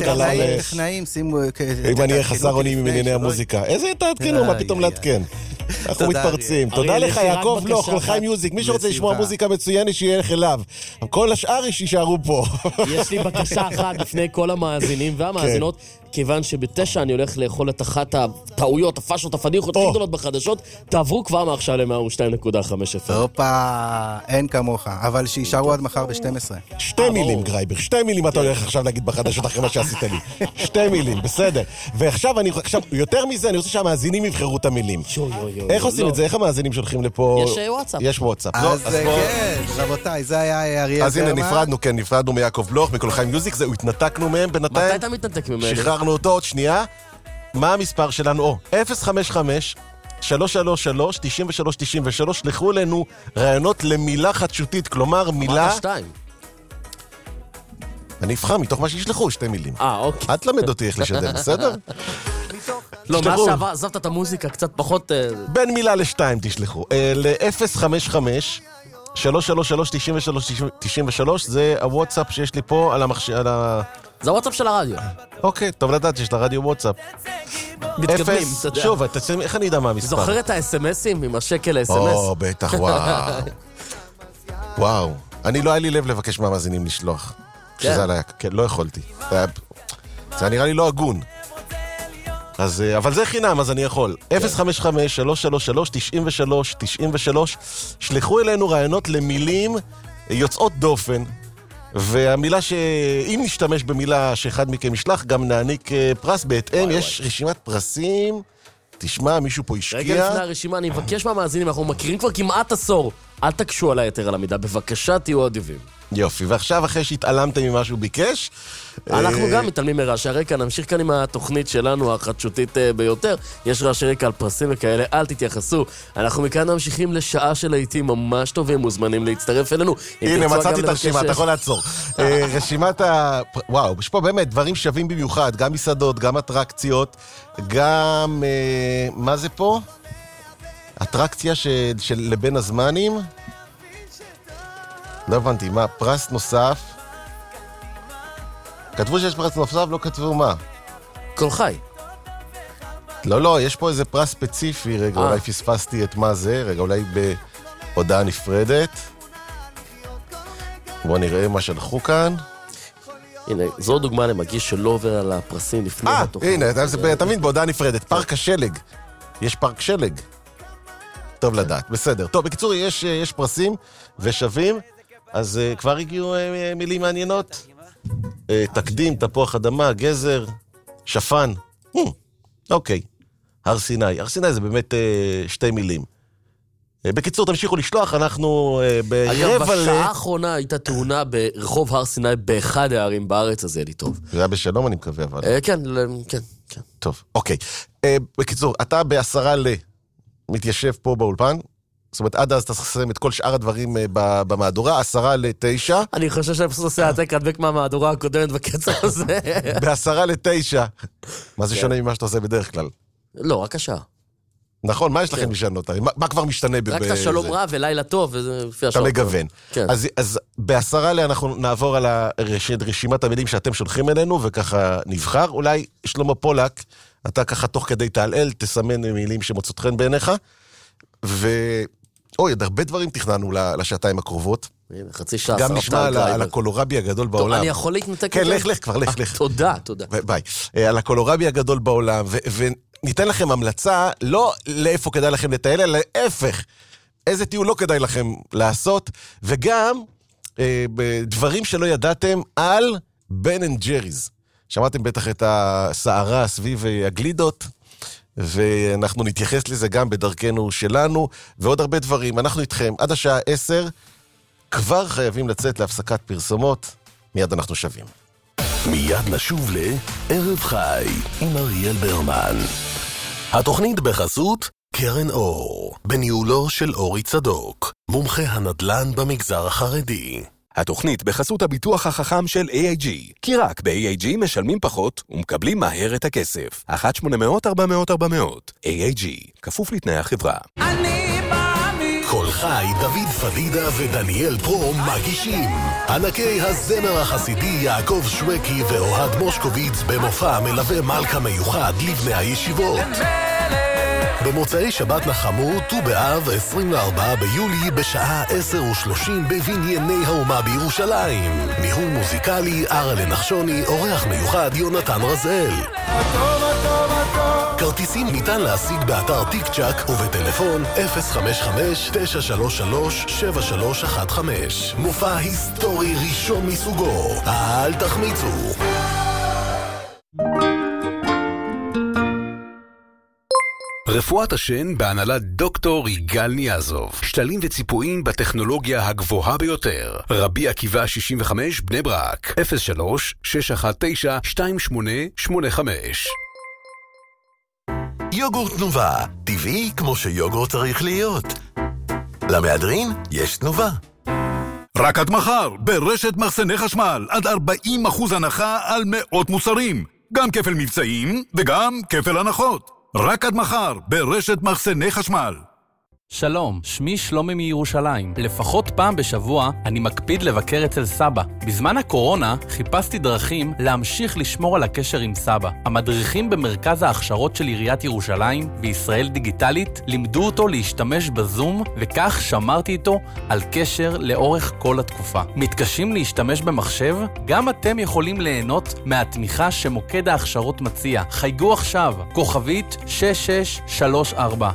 אם אני אהיה חסר אונים עם ענייני המוזיקה. איזה תעדכנו, מה פתאום להתקן? אנחנו מתפרצים. תודה לך, יעקב לוך, כל חי מיוזיק. מי שרוצה לשמוע מוזיקה מצוינת, שילך אליו. כל השאר שישארו פה. יש לי בקשה אחת לפני כל המאזינים והמאזינות, כיוון שבתשע אני הולך לאכול את אחת הטעויות, הפאשות, הפדיחות הכי גדולות בחדשות, תעברו כבר מעכשיו ל-מאה ושתיים נקודה חמש אף אם. הופה, אין כמוך, אבל שישארו עד מחר ב-שתים עשרה. שתי מילים, גרייבר, שתי מילים אתה הולך עכשיו להגיד בחדשות אחרי מה שעשית לי. שתי מילים, בסדר. ועכשיו, אני, עכשיו, יותר מזה, אני רוצה שהמאזינים יבחרו את המילים. איך עושים את זה? איך המאזינים שולחים לפה? יש וואטסאפ. יש וואטסאפ. אז כן, רבותיי, זה היה אריאל ברמן. אז הנה, נפרדנו, כן, נפרדנו מיעקב לוך, מכל חי מיוזיק, זהו, התנתקנו מהם בינתיים. מתי אתה מתנתק ממני? שחררנו אותו עוד שנייה. מה המספר שלנו? או, אפס חמש חמש שלוש שלוש שלוש תשעים ושלוש תשעים ושלוש, שלחו לנו רעיונות למילה חדשותית, כלומר מילה... מה שתיים? אני אבחר מתוך מה שישלחו, שתי מילים. אה, אוקיי. את למד אותי איך לשדר, בסדר? לא, מה שעבר, עזבת את המוזיקה, קצת פחות... בין מילה לשתיים תשלחו. ל-אפס חמש חמש שלוש שלוש שלוש תשעים ושלוש תשעים ושלוש, זה הוואטסאפ שיש לי פה על המחשב... זה הוואטסאפ של הרדיו. אוקיי, טוב לדעת שיש לרדיו וואטסאפ. מתקדמים, אתה יודע. שוב, איך אני יודע מה המספר? זוכר את ה-אס-אמסים עם השקל ה-אס-אמס? או, בטח, וואו. וואו. אני לא היה לי לב לבקש מהמאזינים לשלוח. שזה עליי, כן, לא יכולתי. זה נראה לי לא הגון. אז, אבל זה חינם, אז אני יכול. אפס חמש חמש שלוש שלוש שלוש תשעים ושלוש תשעים ושלוש, שלחו אלינו רעיונות למילים יוצאות דופן, והמילה שאם נשתמש במילה שאחד מכם ישלח, גם נעניק פרס בהתאם. יש רשימת פרסים, תשמע, מישהו פה השקיע. רגע לפני הרשימה, אני מבקש מהמאזינים, אנחנו מכירים כבר כמעט עשור, אל תקשו עליי יותר על המידה, בבקשה תהיו אדיבים. יופי, ועכשיו אחרי שהתעלמתם ממה שהוא ביקש... אנחנו גם מתעלמים מרעשי הרקע, נמשיך כאן עם התוכנית שלנו, החדשותית ביותר. יש רעשי רקע על פרסים וכאלה, אל תתייחסו. אנחנו מכאן ממשיכים לשעה של לעיתים ממש טובים, מוזמנים להצטרף אלינו. הנה, מצאתי את הרשימה, אתה יכול לעצור. רשימת ה... וואו, יש פה באמת דברים שווים במיוחד, גם מסעדות, גם אטרקציות, גם... מה זה פה? אטרקציה של לבין הזמנים? לא הבנתי, מה? פרס נוסף? כתבו שיש פרס נוסף, לא כתבו מה? כל חי. לא, לא, יש פה איזה פרס ספציפי, רגע, אולי פספסתי את מה זה, רגע, אולי בהודעה נפרדת. בואו נראה מה שלחו כאן. הנה, זו דוגמה למגיש שלא עובר על הפרסים לפני התוכנית. הנה, אתה מבין, בהודעה נפרדת, פארק השלג. יש פארק שלג. טוב לדעת, בסדר. טוב, בקיצור, יש, יש פרסים ושווים, אז uh, כבר הגיעו uh, מילים מעניינות. Uh, תקדים, תפוח אדמה, גזר, שפן. Hmm, אוקיי. הר סיני. הר סיני זה באמת uh, שתי מילים. Uh, בקיצור, תמשיכו לשלוח, אנחנו uh, ברבע ל... אגב, בשעה האחרונה הייתה תאונה ברחוב הר סיני באחד הערים בארץ, אז זה לי טוב. זה היה בשלום, אני מקווה, אבל... Uh, כן, כן, כן. טוב, אוקיי. אה, בקיצור, אתה בעשרה ל... מתיישב פה באולפן, זאת אומרת, עד אז אתה תסיים את כל שאר הדברים אה, במהדורה, עשרה לתשע. אני חושב שאני פשוט עושה העתק הדבק מהמהדורה הקודמת בקצר הזה. בעשרה לתשע. מה זה שונה ממה שאתה עושה בדרך כלל? לא, רק השעה. נכון, מה יש לכם לשנות? מה כבר משתנה בזה? רק את השלום רב ולילה טוב, וזה לפי השעות. אתה מגוון. אז בעשרה לה אנחנו נעבור על רשימת המילים שאתם שולחים אלינו, וככה נבחר. אולי שלמה פולק, אתה ככה תוך כדי תעלל, תסמן מילים שמוצאות חן בעיניך, ואוי, עוד הרבה דברים תכננו לשעתיים הקרובות. חצי שעה. גם נשמע על הקולורבי הגדול בעולם. אני יכול להתנתק? כן, לך, לך, כבר, לך, לך. תודה, תודה. ביי. על הקולורבי הגדול בעולם, וניתן לכם המלצה, לא לאיפה כדאי לכם לטייל, אלא להפך. איזה טיול לא כדאי לכם לעשות, וגם דברים שלא ידעתם על בן אנד ג'ריז. שמעתם בטח את הסערה סביב הגלידות, ואנחנו נתייחס לזה גם בדרכנו שלנו, ועוד הרבה דברים. אנחנו איתכם עד השעה עשר, כבר חייבים לצאת להפסקת פרסומות, מיד אנחנו שווים. מיד נשוב לערב חי עם אריאל ברמן. התוכנית בחסות קרן אור, בניהולו של אורי צדוק, מומחה הנדל"ן במגזר החרדי. התוכנית בחסות הביטוח החכם של איי איי ג'י, כי רק ב-איי איי ג'י משלמים פחות ומקבלים מהר את הכסף. אחת שמונה אפס אפס ארבע אפס ארבע אפס. איי איי ג'י, כפוף לתנאי החברה. אני מאמין. כל חי, דוד פדידה ודניאל פרום מגישים. ענקי הזמר החסידי יעקב שווקי ואוהד מושקוביץ במופע מלווה מלכה מיוחד לבני הישיבות. במוצאי שבת נחמו, ט"ו באב, עשרים וארבעה ביולי, בשעה עשר ושלושים בבנייני האומה בירושלים. ניהול מוזיקלי, ארלה נחשוני, אורח מיוחד יונתן רזאל. כרטיסים ניתן להשיג באתר טיק צ'ק ובטלפון אפס חמש חמש תשע שלוש שלוש שבע שלוש אחת חמש. מופע היסטורי ראשון מסוגו. אל תחמיצו. רפואת השן בהנהלת דוקטור יגאל ניאזוב. שתלים וציפויים בטכנולוגיה הגבוהה ביותר. רבי עקיבא שישים וחמש בני ברק. אפס שלוש שש אחת תשע שתיים שמונה שמונה חמש. יוגורט תנובה, טבעי כמו שיוגורט צריך להיות. למהדרין יש תנובה. רק עד מחר, ברשת מחסני חשמל, עד ארבעים אחוז הנחה על מאות מוצרים. גם כפל מבצעים וגם כפל הנחות. רק עד מחר, ברשת מחסני חשמל. שלום, שמי שלומי מירושלים. לפחות פעם בשבוע אני מקפיד לבקר אצל סבא. בזמן הקורונה חיפשתי דרכים להמשיך לשמור על הקשר עם סבא. המדריכים במרכז ההכשרות של עיריית ירושלים בישראל דיגיטלית לימדו אותו להשתמש בזום, וכך שמרתי איתו על קשר לאורך כל התקופה. מתקשים להשתמש במחשב? גם אתם יכולים ליהנות מהתמיכה שמוקד ההכשרות מציע. חייגו עכשיו, כוכבית שש שש שלוש ארבע.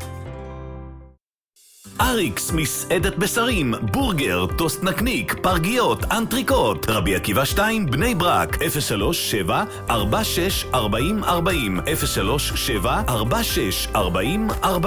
אריקס, מסעדת בשרים, בורגר, טוסט נקניק, פרגיות, אנטריקוט. רבי עקיבא שתיים, בני ברק, אפס שלוש שבע ארבע שש ארבע ארבע, אפס שלוש שבע ארבע שש ארבע ארבע.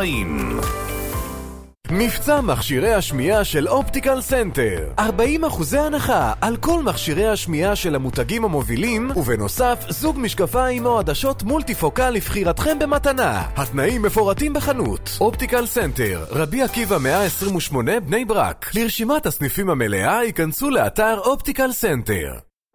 מבצע מכשירי השמיעה של אופטיקל סנטר. ארבעים אחוזי הנחה על כל מכשירי השמיעה של המותגים המובילים, ובנוסף זוג משקפיים או עדשות מולטיפוקל לבחירתכם במתנה. התנאים מפורטים בחנות. אופטיקל סנטר, רבי עקיבא מאה עשרים ושמונה בני ברק. לרשימת הסניפים המלאה ייכנסו לאתר אופטיקל סנטר.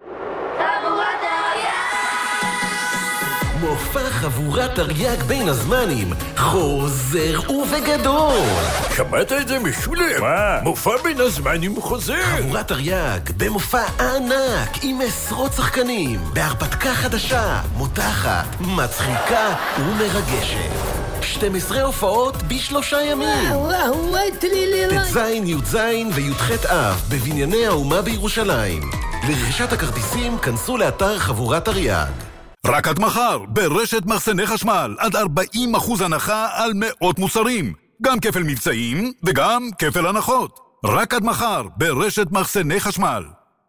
מופע חבורת תרי"ג בין הזמנים, חוזר ובגדול. שמעת את זה משולם? מה? מופע בין הזמנים חוזר. חבורת תרי"ג במופע ענק עם עשרות שחקנים, בהרפתקה חדשה, מותחת, מצחיקה ומרגשת. שתים עשרה הופעות בשלושה ימים. וואו וואו וואו תלילילה. תזין, י"זין וי"ח אב בבנייני האומה בירושלים. לרכישת הכרטיסים כנסו לאתר חבורת תרי"ג. רק עד מחר, ברשת מחסני חשמל, עד ארבעים אחוז הנחה על מאות מוצרים. גם כפל מבצעים וגם כפל הנחות. רק עד מחר, ברשת מחסני חשמל.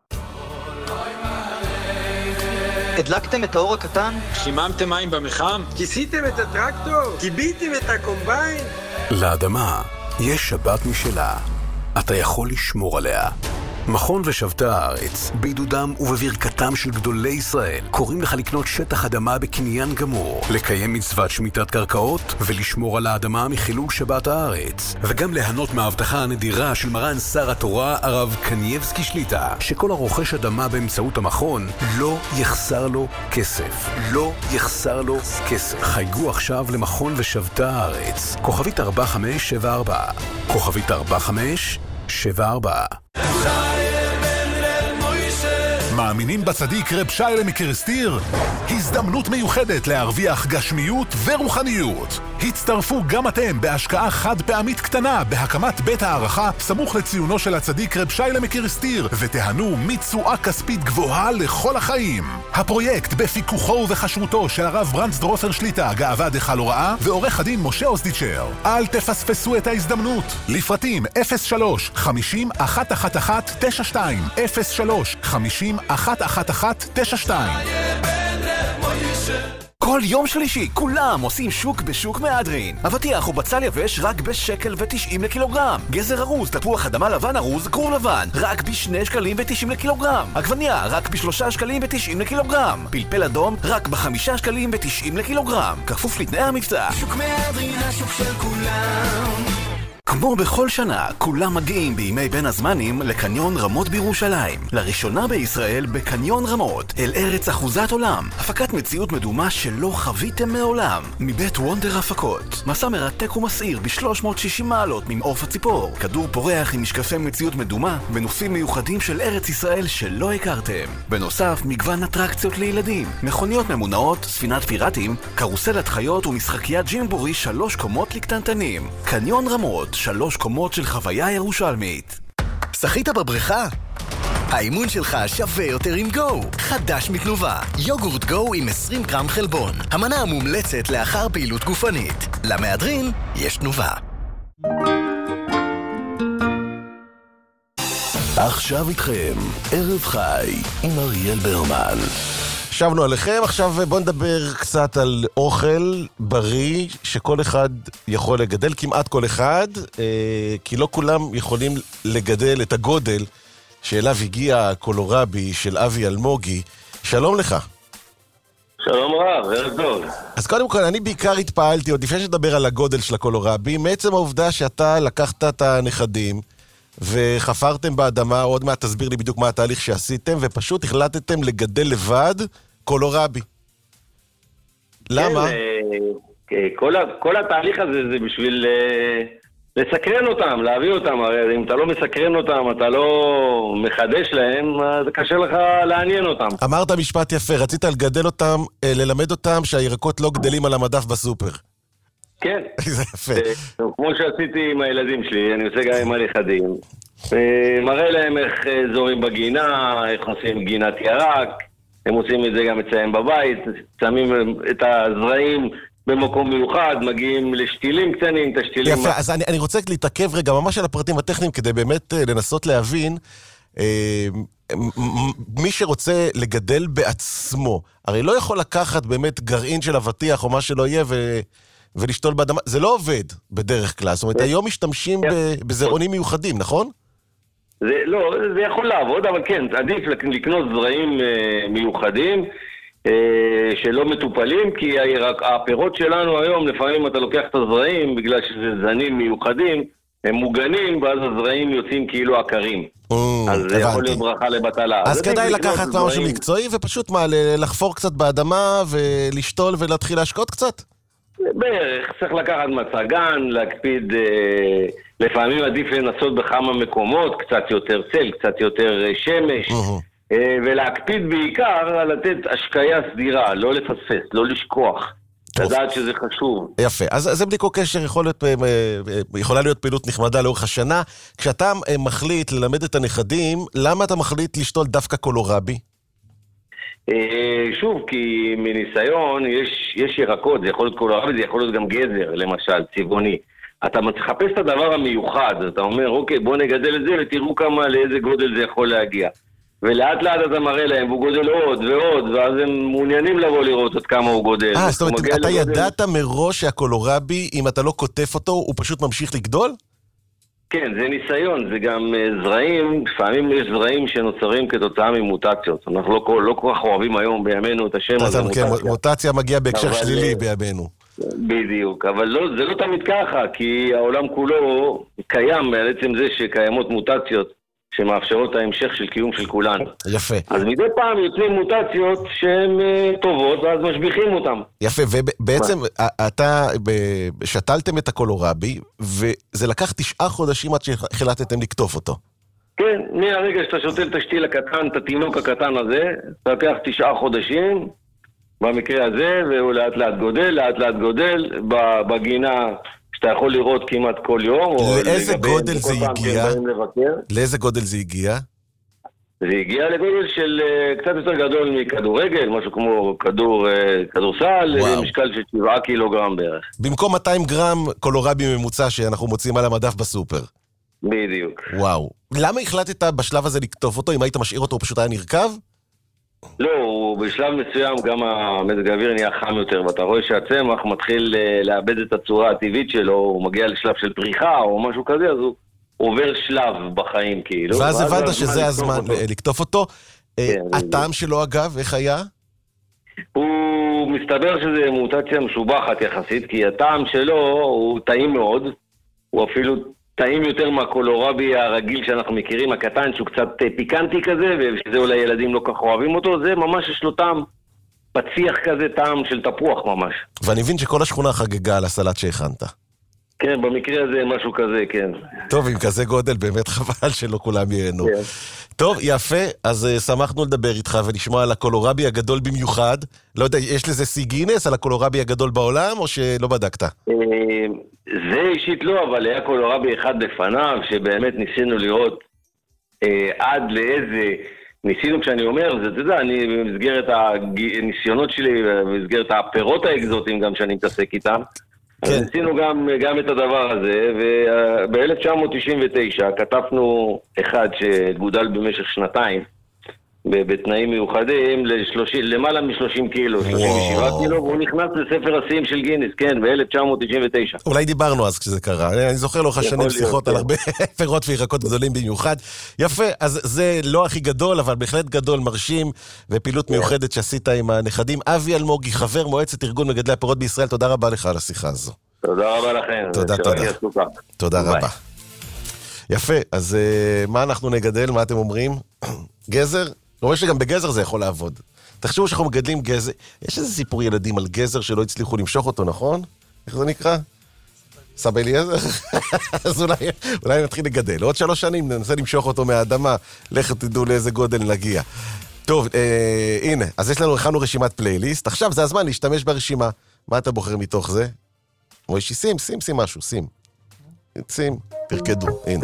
הדלקתם את האור הקטן? חיממתם מים במחם? כיסיתם את הטרקטור? קיביתם את הקומביין? לאדמה יש שבת משלה. אתה יכול לשמור עליה. מכון ושבתה הארץ, בעידודם ובברכתם של גדולי ישראל, קוראים לך לקנות שטח אדמה בקניין גמור, לקיים מצוות שמיטת קרקעות ולשמור על האדמה מחילול שבת הארץ, וגם ליהנות מההבטחה הנדירה של מרן שר התורה הרב קנייבסקי שליטה, שכל הרוכש אדמה באמצעות המכון לא יחסר לו כסף. לא יחסר לו כסף. חייגו עכשיו למכון ושבתה הארץ. כוכבית ארבע חמש שבע ארבע. כוכבית ארבע חמש שבע ארבע. מאמינים בצדיק רב שיילה מקרסטיר? הזדמנות מיוחדת להרוויח גשמיות ורוחניות. הצטרפו גם אתם בהשקעה חד פעמית קטנה בהקמת בית הערכה סמוך לציונו של הצדיק רב שיילה מקרסטיר, ותיהנו מתשואה כספית גבוהה לכל החיים. הפרויקט בפיקוחו ובחשרותו של הרב ברנץ דרופר שליטה, גאווה דחל הוראה, ועורך הדין משה אוזדיצ'ר. אל תפספסו את ההזדמנות. לפרטים אפס שלוש חמישים אחת אחת אחת תשע שתיים אפס שלוש חמישים אחת אחת אחת תשע שתיים. כל יום שלישי כולם עושים שוק בשוק מהדרין. אבטיח ובצל יבש רק בשקל ותשעים לקילוגרם. גזר ארוז, תפוח אדמה לבן ארוז, גרור לבן רק בשני שקלים ותשעים לקילוגרם. עגבניה רק בשלושה שקלים ותשעים לקילוגרם. פלפל אדום רק בחמישה שקלים ותשעים לקילוגרם. כפוף לתנאי המבצע. שוק מהדרין, השוק של כולם. כמו בכל שנה, כולם מגיעים בימי בין הזמנים לקניון רמות בירושלים. לראשונה בישראל בקניון רמות, אל ארץ אחוזת עולם. הפקת מציאות מדומה שלא חוויתם מעולם. מבית וונדר הפקות. מסע מרתק ומסעיר ב-שלוש מאות ושישים מעלות ממעוף הציפור. כדור פורח עם משקפי מציאות מדומה ונופים מיוחדים של ארץ ישראל שלא הכרתם. בנוסף, מגוון אטרקציות לילדים. מכוניות ממונעות, ספינת פיראטים, קרוסלת חיות ומשחקיית ג'ימבורי שלוש קומות לקטנטנים. קניון רמות, שלוש קומות של חוויה ירושלמית. שחית בבריכה? האימון שלך שווה יותר עם גו. חדש מתנובה, יוגורט גו עם עשרים גרם חלבון. המנה המומלצת לאחר פעילות גופנית. למהדרין יש תנובה. עכשיו איתכם, ערב חי עם אריאל ברמן. שבנו עליכם, עכשיו בואו נדבר קצת על אוכל בריא שכל אחד יכול לגדל, כמעט כל אחד, כי לא כולם יכולים לגדל את הגודל שאליו הגיע הקולורבי של אבי אלמוגי. שלום לך. שלום רב, ערב טוב. אז קודם כל, אני בעיקר התפעלתי, עוד לפני שדבר על הגודל של הקולורבי, מעצם העובדה שאתה לקחת את הנכדים וחפרתם באדמה, עוד מעט תסביר לי בדיוק מה התהליך שעשיתם, ופשוט החלטתם לגדל לבד קולורבי. למה? כן, כל, כל התהליך הזה זה בשביל לסקרן אותם, להביא אותם. הרי אם אתה לא מסקרן אותם, אתה לא מחדש להם, אז קשה לך לעניין אותם. אמרת משפט יפה, רצית לגדל אותם, ללמד אותם שהירקות לא גדלים על המדף בסופר. כן. זה יפה. כמו שעשיתי עם הילדים שלי, אני עושה גם עם הנכדים. מראה להם איך זורים בגינה, איך עושים גינת ירק, הם עושים את זה גם אצלם בבית, שמים את הזרעים במקום מיוחד, מגיעים לשתילים קטנים, את השתילים... יפה, אז אני, אני רוצה להתעכב רגע ממש על הפרטים הטכניים, כדי באמת לנסות להבין, מי שרוצה לגדל בעצמו, הרי לא יכול לקחת באמת גרעין של אבטיח או מה שלא יהיה ו... ולשתול באדמה, זה לא עובד בדרך כלל, זאת אומרת, היום משתמשים בזרעונים מיוחדים, נכון? זה לא, זה יכול לעבוד, אבל כן, עדיף לקנות זרעים מיוחדים שלא מטופלים, כי הפירות שלנו היום, לפעמים אתה לוקח את הזרעים, בגלל שזה זנים מיוחדים, הם מוגנים, ואז הזרעים יוצאים כאילו עקרים. אז זה יכול להיות ברכה לבטלה. אז כדאי לקחת משהו מקצועי, ופשוט מה, לחפור קצת באדמה, ולשתול ולהתחיל להשקות קצת? בערך, צריך לקחת מצגן, להקפיד, אה, לפעמים עדיף לנסות בכמה מקומות, קצת יותר צל, קצת יותר אה, שמש, uh-huh. אה, ולהקפיד בעיקר על לתת השקיה סדירה, לא לפספס, לא לשכוח, לדעת שזה חשוב. יפה, אז זה בלי כל קשר יכול להיות, אה, אה, יכולה להיות פעילות נחמדה לאורך השנה. כשאתה אה, מחליט ללמד את הנכדים, למה אתה מחליט לשתול דווקא קולורבי? שוב, כי מניסיון יש, יש ירקות, זה יכול להיות קולורבי, זה יכול להיות גם גזר, למשל, צבעוני. אתה מחפש את הדבר המיוחד, אתה אומר, אוקיי, בוא נגדל את זה ותראו כמה, לאיזה גודל זה יכול להגיע. ולאט לאט אתה מראה להם, והוא גודל עוד ועוד, ואז הם מעוניינים לבוא לראות עוד כמה הוא גודל. אה, זאת אומרת, אתה ידעת מראש שהקולורבי, אם אתה לא כותף אותו, הוא פשוט ממשיך לגדול? כן, זה ניסיון, זה גם זרעים, לפעמים יש זרעים שנוצרים כתוצאה ממוטציות. אנחנו לא, לא כל כך אוהבים היום בימינו את השם הזה, מוטציה. מוטציה. מוטציה מגיעה בהקשר שלילי בימינו. בדיוק, אבל לא, זה לא תמיד ככה, כי העולם כולו קיים על עצם זה שקיימות מוטציות שמאפשרות ההמשך של קיום של כולנו. יפה. אז מדי פעם יוצאים מוטציות שהן טובות, ואז משביחים אותם. יפה, ובעצם אתה שתלתם את הקולורבי, וזה לקח תשעה חודשים עד שהחלטתם לקטוף אותו. כן, מהרגע שאתה שותל את השתיל הקטן, את התינוק הקטן הזה, אתה לקח תשעה חודשים, במקרה הזה, והוא לאט לאט גודל, לאט לאט גודל, בגינה שאתה יכול לראות כמעט כל יום. לאיזה גודל זה הגיע? לאיזה גודל זה הגיע? זה הגיע לגודל של קצת יותר גדול מכדורגל, משהו כמו כדור, כדורסל, משקל של שבעה קילוגרם בערך. במקום מאתיים גרם קולורבי ממוצע שאנחנו מוצאים על המדף בסופר. בדיוק. וואו. למה החלטת בשלב הזה לכתוב אותו? אם היית משאיר אותו, הוא פשוט היה נרכב? לא, הוא בשלב מסוים גם המזג האוויר נהיה חם יותר, ואתה רואה שהצמח מתחיל לאבד את הצורה הטבעית שלו, הוא מגיע לשלב של פריחה או משהו כזה, אז הוא עובר שלב בחיים כאילו. ואז הבנת שזה הזמן לקטוף אותו. הטעם שלו אגב, איך היה? הוא מסתבר שזה מוטציה משובחת יחסית, כי הטעם שלו הוא טעים מאוד, הוא אפילו טעים יותר מהקולורבי הרגיל שאנחנו מכירים, הקטן שהוא קצת פיקנטי כזה, ושזה אולי ילדים לא כך אוהבים אותו, זה ממש יש לו טעם פציח כזה, טעם של תפוח ממש. ואני מבין שכל השכונה חגגה על הסלט שהכנת. כן, במקרה הזה משהו כזה, כן. טוב, עם כזה גודל באמת חבל שלא כולם ייהנו. כן. טוב, יפה, אז uh, שמחנו לדבר איתך ולשמוע על הקולורבי הגדול במיוחד. לא יודע, יש לזה סי גינס על הקולורבי הגדול בעולם, או שלא בדקת? זה אישית לא, אבל היה קולורבי אחד לפניו, שבאמת ניסינו לראות אה, עד לאיזה... ניסינו, כשאני אומר, זה, אתה יודע, אני במסגרת הניסיונות שלי, במסגרת הפירות האקזוטיים גם שאני מתעסק איתם, כן. אז ניסינו גם, גם את הדבר הזה, וב-אלף תשע מאות תשעים ותשע כתבנו אחד שגודל במשך שנתיים, בתנאים מיוחדים, למעלה מ-שלושים קילו, שלושים ושבעה קילו, והוא נכנס לספר השיאים של גינס, כן, ב-אלף תשע מאות תשעים ותשע. אולי דיברנו אז כשזה קרה, אני זוכר לאורך השנים שיחות על הרבה פירות וירקות גדולים במיוחד. יפה, אז זה לא הכי גדול, אבל בהחלט גדול, מרשים, ופעילות מיוחדת שעשית עם הנכדים. אבי אלמוגי, חבר מועצת ארגון מגדלי הפירות בישראל, תודה רבה לך על השיחה הזו. תודה רבה לכם. תודה, תודה. תודה רבה. יפה, אז מה אנחנו נגדל, מה אתם אומרים? גזר? רואה שגם בגזר זה יכול לעבוד. תחשבו שאנחנו מגדלים גזר, יש איזה סיפור ילדים על גזר שלא הצליחו למשוך אותו, נכון? איך זה נקרא? סבא אליעזר? אז אולי, אולי נתחיל לגדל. עוד שלוש שנים ננסה למשוך אותו מהאדמה, לכו תדעו לאיזה גודל נגיע. טוב, אה, הנה, אז יש לנו, הכנו רשימת פלייליסט, עכשיו זה הזמן להשתמש ברשימה. מה אתה בוחר מתוך זה? מוישי, שים, שים, שים משהו, שים. שים, פרקדו, הנה.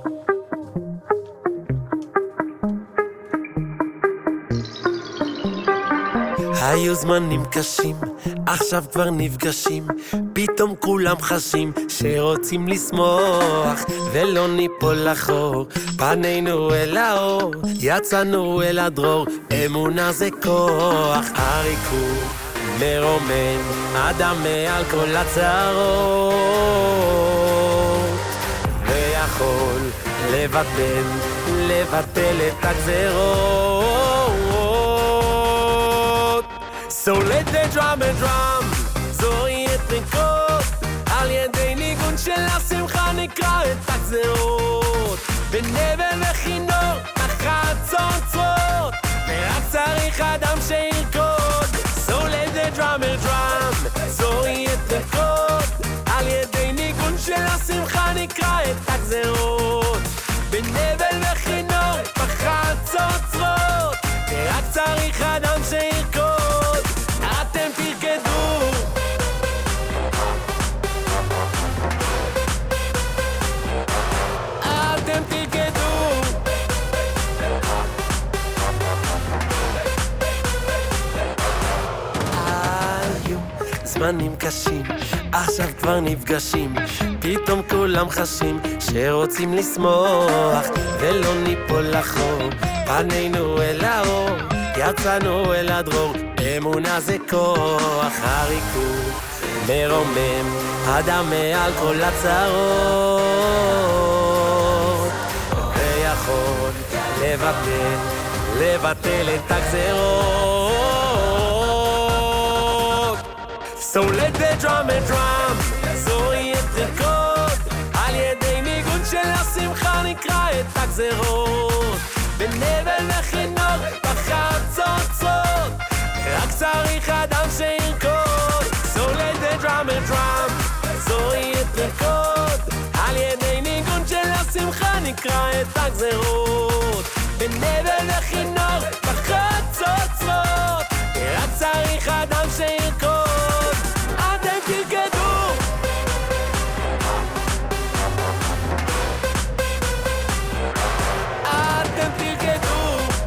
היו זמנים קשים, עכשיו כבר נפגשים, פתאום כולם חשים שרוצים לשמוח ולא ניפול לחור, פנינו אל האור, יצאנו אל הדרור, אמונה זה כוח, הריקוד מרומם, אדם מעל כל הצרות, ויכול לבטל, לבטל את הגזרות. So let the drum and drum, זוהי את נקרות, על ידי ניגון של השמחה נקרא את הגזרות, בנבל וכינור, תחת צונצרות, ורק צריך אדם שירקוד. So let the drum and drum, זוהי את נקרות, על ידי ניגון של השמחה נקרא את הגזרות, בנבל וכינור, תחת צונצרות, ורק צריך אדם שירקוד. אתם תרקדו, אתם תרקדו, היו זמנים קשים, עכשיו כבר נפגשים, פתאום כולם חשים שרוצים לשמוח ולא ניפול לחור, פנינו אל האור, יצאנו אל הדרור, אמונה זה כוח, הריקוד מרומם, אדם מעל כל הצרות, לבטל, לבטל את הגזרות. So let the drum and drum, זוהי את רקוד, על ידי ניגון של השמחה נקרא את הגזרות. בנבל וחינוך, בחצוצרות, רק צריך אדם שירקוד. So let the drum and drum, זוהי את רקוד, על ידי ניגון של השמחה נקרא את הגזרות. בנבל וחינוך, בחצוצרות, רק צריך אדם שירקוד. אתם תרקדו, אתם תרקדו,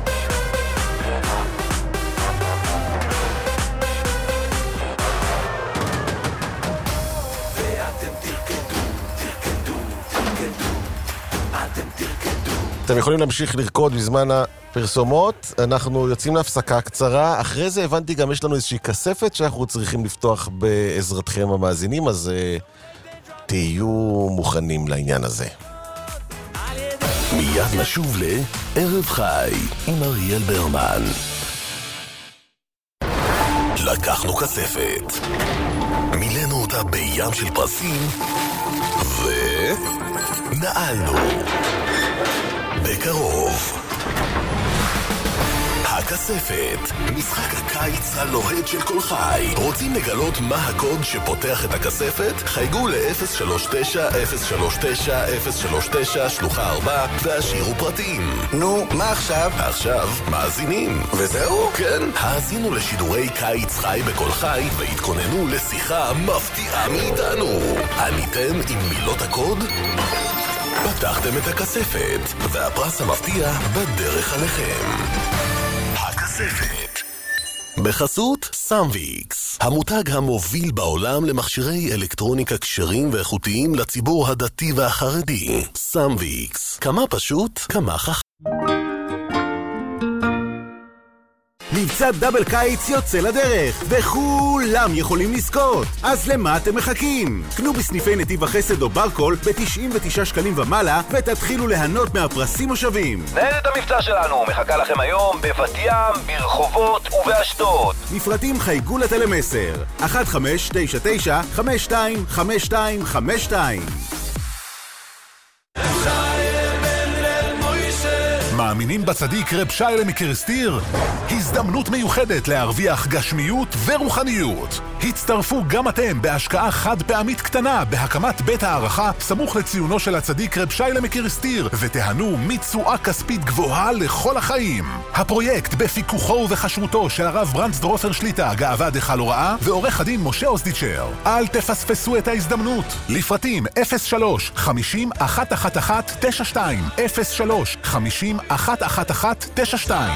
ואתם תרקדו, תרקדו, תרקדו, אתם תרקדו. אתם יכולים להמשיך לרקוד בזמן הפרסומות. אנחנו יוצאים להפסקה קצרה. אחרי זה הבנתי גם יש לנו איזושהי כספת שאנחנו צריכים לפתוח בעזרתכם המאזינים, אז uh, תהיו מוכנים לעניין הזה. מיד נשוב לערב חי עם אריאל ברמן. לקחנו כספת, מילאנו אותה בים של פרסים ונעלנו. בקרוב הכספת, משחק הקיץ הלוהט של כל חי. רוצים לגלות מה הקוד שפותח את הכספת? חייגו ל-אפס שלוש תשע אפס שלוש תשע אפס שלוש תשע שלוחה ארבע והשאירו פרטים. נו, מה עכשיו? עכשיו מאזינים. וזהו? כן. האזינו לשידורי קיץ חי בכל חי והתכוננו לשיחה מפתיעה מאיתנו. עניתם עם מילות הקוד? פתחתם את הכספת, והפרס המפתיע בדרך עליכם. הכספת בחסות סמוויקס, המותג המוביל בעולם למכשירי אלקטרוניקה כשרים ואיכותיים לציבור הדתי והחרדי. סמוויקס, כמה פשוט, כמה חכם. מבצע דאבל קיץ יוצא לדרך, וכולם יכולים לזכות. אז למה אתם מחכים? קנו בסניפי נתיב החסד או ברקול ב-תשעים ותשעה שקלים ומעלה, ותתחילו ליהנות מהפרסים השווים. ניידת המבצע שלנו מחכה לכם היום בבת ים, ברחובות ובאשדוד. מפרטים חייגו לטלמסר אחת חמש תשע תשע חמש שתיים חמש שתיים חמש שתיים. מאמינים בצדיק רב שיילה מקרסטיר? הזדמנות מיוחדת להרוויח גשמיות ורוחניות. הצטרפו גם אתם בהשקעה חד פעמית קטנה בהקמת בית הערכה סמוך לציונו של הצדיק רב שיילה מקרסטיר, ותיהנו מתשואה כספית גבוהה לכל החיים. הפרויקט בפיקוחו ובחשבותו של הרב ברנץ דרוסר שליטה, גאווה דחל הוראה, ועורך הדין משה אוזדיצ'ר. אל תפספסו את ההזדמנות. לפרטים אפס שלוש חמישים אחת אחת אחת תשע שתיים אפס שלוש חמישים אחת אחת אחת תשע שתיים.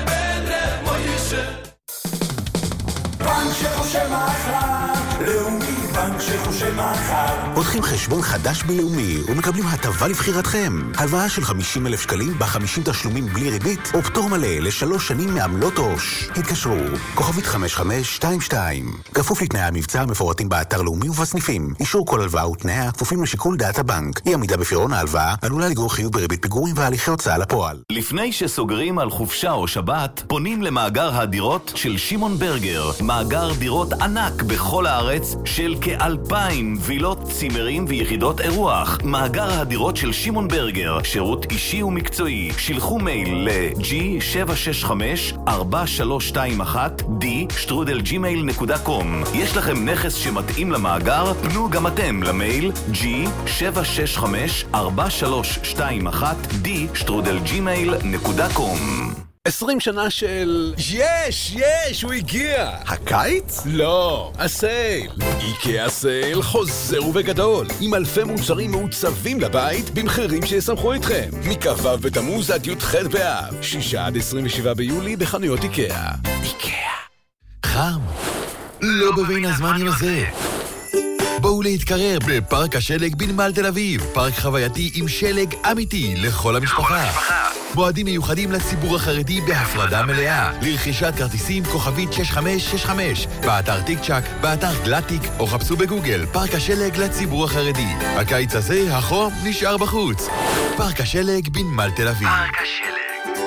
בנק שחושב מחר, לאומי בנק שחושב מחר. פותחים חשבון חדש בלאומי ומקבלים הטבה לבחירתכם. הלוואה של חמישים אלף שקלים ב-חמישים תשלומים בלי ריבית, או פטור מלא לשלוש שנים מעמלות עו"ש. התקשרו, כוכבית חמש חמש שתיים שתיים. כפוף לתנאי המבצע המפורטים באתר לאומי ובסניפים. אישור כל הלוואה ותנאיה כפופים לשיקול דעת הבנק. אי עמידה בפירעון ההלוואה עלולה לגרור חיוב בריבית פיגורים והליכי הוצאה לפועל. לפני שסוגרים על חופשה או שבת, פונים למאגר הדירות של שמעון ברגר. מאגר דירות ענק בכל הארץ של כאלפיים וילות, צימרים ויחידות אירוח. מאגר הדירות של שמעון ברגר, שירות אישי ומקצועי. שילחו מייל ל-ג'י שבע שש חמש ארבע שלוש שתיים אחת די שטרודל ג'ימייל נקודה קום. יש לכם נכס שמתאים למאגר? פנו גם אתם למייל ג'י שבע שש חמש ארבע שלוש שתיים אחת די שטרודל ג'ימייל נקודה קום. עשרים שנה של... יש, יש, הוא הגיע! הקיץ? לא, הסייל. איקאה סייל חוזר ובגדול, עם אלפי מוצרים מעוצבים לבית, במחירים שישמחו אתכם. מכ"ו בתמוז עד י"ח באב, שישה עד עשרים ושבעה ביולי בחנויות איקאה. איקאה. חם. לא בבין הזמנים הזה. בואו להתקרר בפארק השלג בנמל תל אביב. פארק חווייתי עם שלג אמיתי לכל המשפחה. מועדים מיוחדים לציבור החרדי בהפרדה מלאה. לרכישת כרטיסים כוכבית שש חמש שש חמש, באתר טיק צ'ק, באתר גלטיק, או חפשו בגוגל פארק השלג לציבור החרדי. הקיץ הזה החום נשאר בחוץ. פארק השלג בנמל תל אביב. פארק השלג.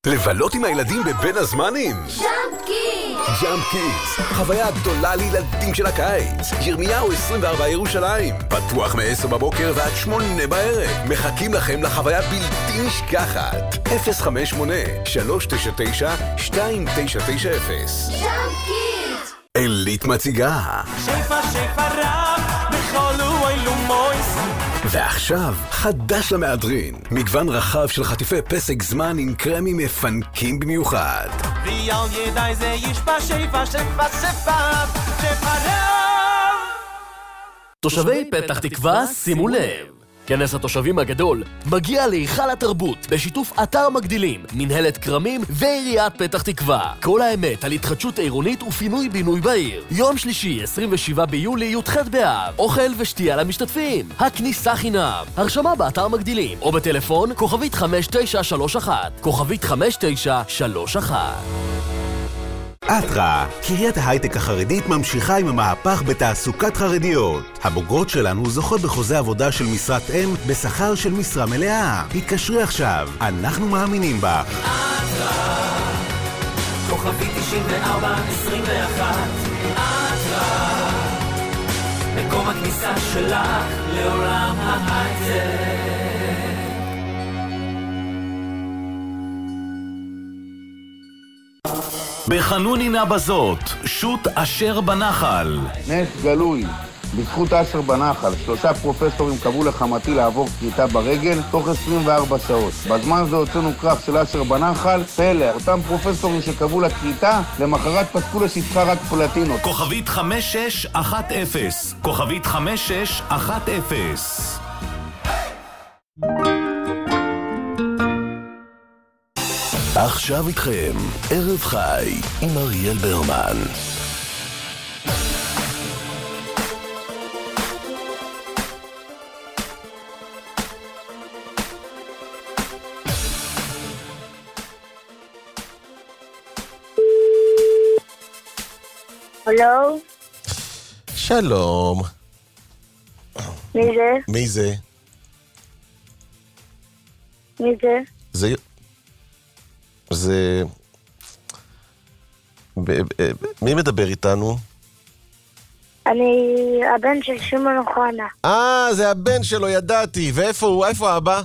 לבלות עם הילדים בבין הזמנים? ג'אמפ קידס! ג'אמפ קידס, חוויה גדולה לילדים של הקיץ. ירמיהו עשרים וארבע ירושלים, פתוח מ-עשר בבוקר ועד שמונה בערב. מחכים לכם לחוויה בלתי נשכחת. אפס חמש שמונה שלוש תשע תשע שתיים תשע תשע אפס. ג'אמפ קידס! אלית מציגה. שפע שפע רב בכל ואילו מויס. ועכשיו, חדש למהדרין. מגוון רחב של חטיפי פסק זמן עם קרמים מפנקים במיוחד. ויאל ידעי זה ישפע שפע שפע שפע שפע רב. תושבי פתח תקווה, שימו לב. כנס התושבים הגדול מגיע להיכל התרבות בשיתוף אתר מגדילים, מנהלת קרמים ועיריית פתח תקווה. כל האמת על התחדשות עירונית ופינוי בינוי בעיר. יום שלישי, עשרים ושבעה ביולי, י"ח באב. אוכל ושתייה למשתתפים. הכניסה חינם. הרשמה באתר מגדילים או בטלפון כוכבית חמש תשע שלוש אחת. כוכבית חמש תשע שלוש אחת. אטרה, קריית ההייטק החרדית ממשיכה עם המהפך בתעסוקת חרדיות. הבוגרות שלנו זוכות בחוזה עבודה של משרת אם בשכר של משרה מלאה. התקשרי עכשיו, אנחנו מאמינים בך. אטרה, כוכבי תשעים וארבע עשרים ואחת. אטרה, מקום הכניסה שלך לעולם ההייטק. בחנונינה בזאת, שוט אשר בנחל. נס גלוי, בזכות אשר בנחל, שלושה פרופסורים קבעו לחמתי לעבור קריטה ברגל תוך עשרים וארבע שעות. בזמן זה הוצאנו קרב של אשר בנחל, פלא, אותם פרופסורים שקבעו לקריטה, למחרת פסקו לשפחה רק פלטינות. כוכבית חמש שש אחת אפס, כוכבית חמש שש אחת אפס. עכשיו איתכם, ערב חי עם אריאל ברמן. הלו? שלום. מי זה? מי זה? מי זה? זה... זה... ב... ב... מי מדבר איתנו? אני הבן של שמעון אוחנה. אה, זה הבן שלו, ידעתי. ואיפה הוא? איפה אבא?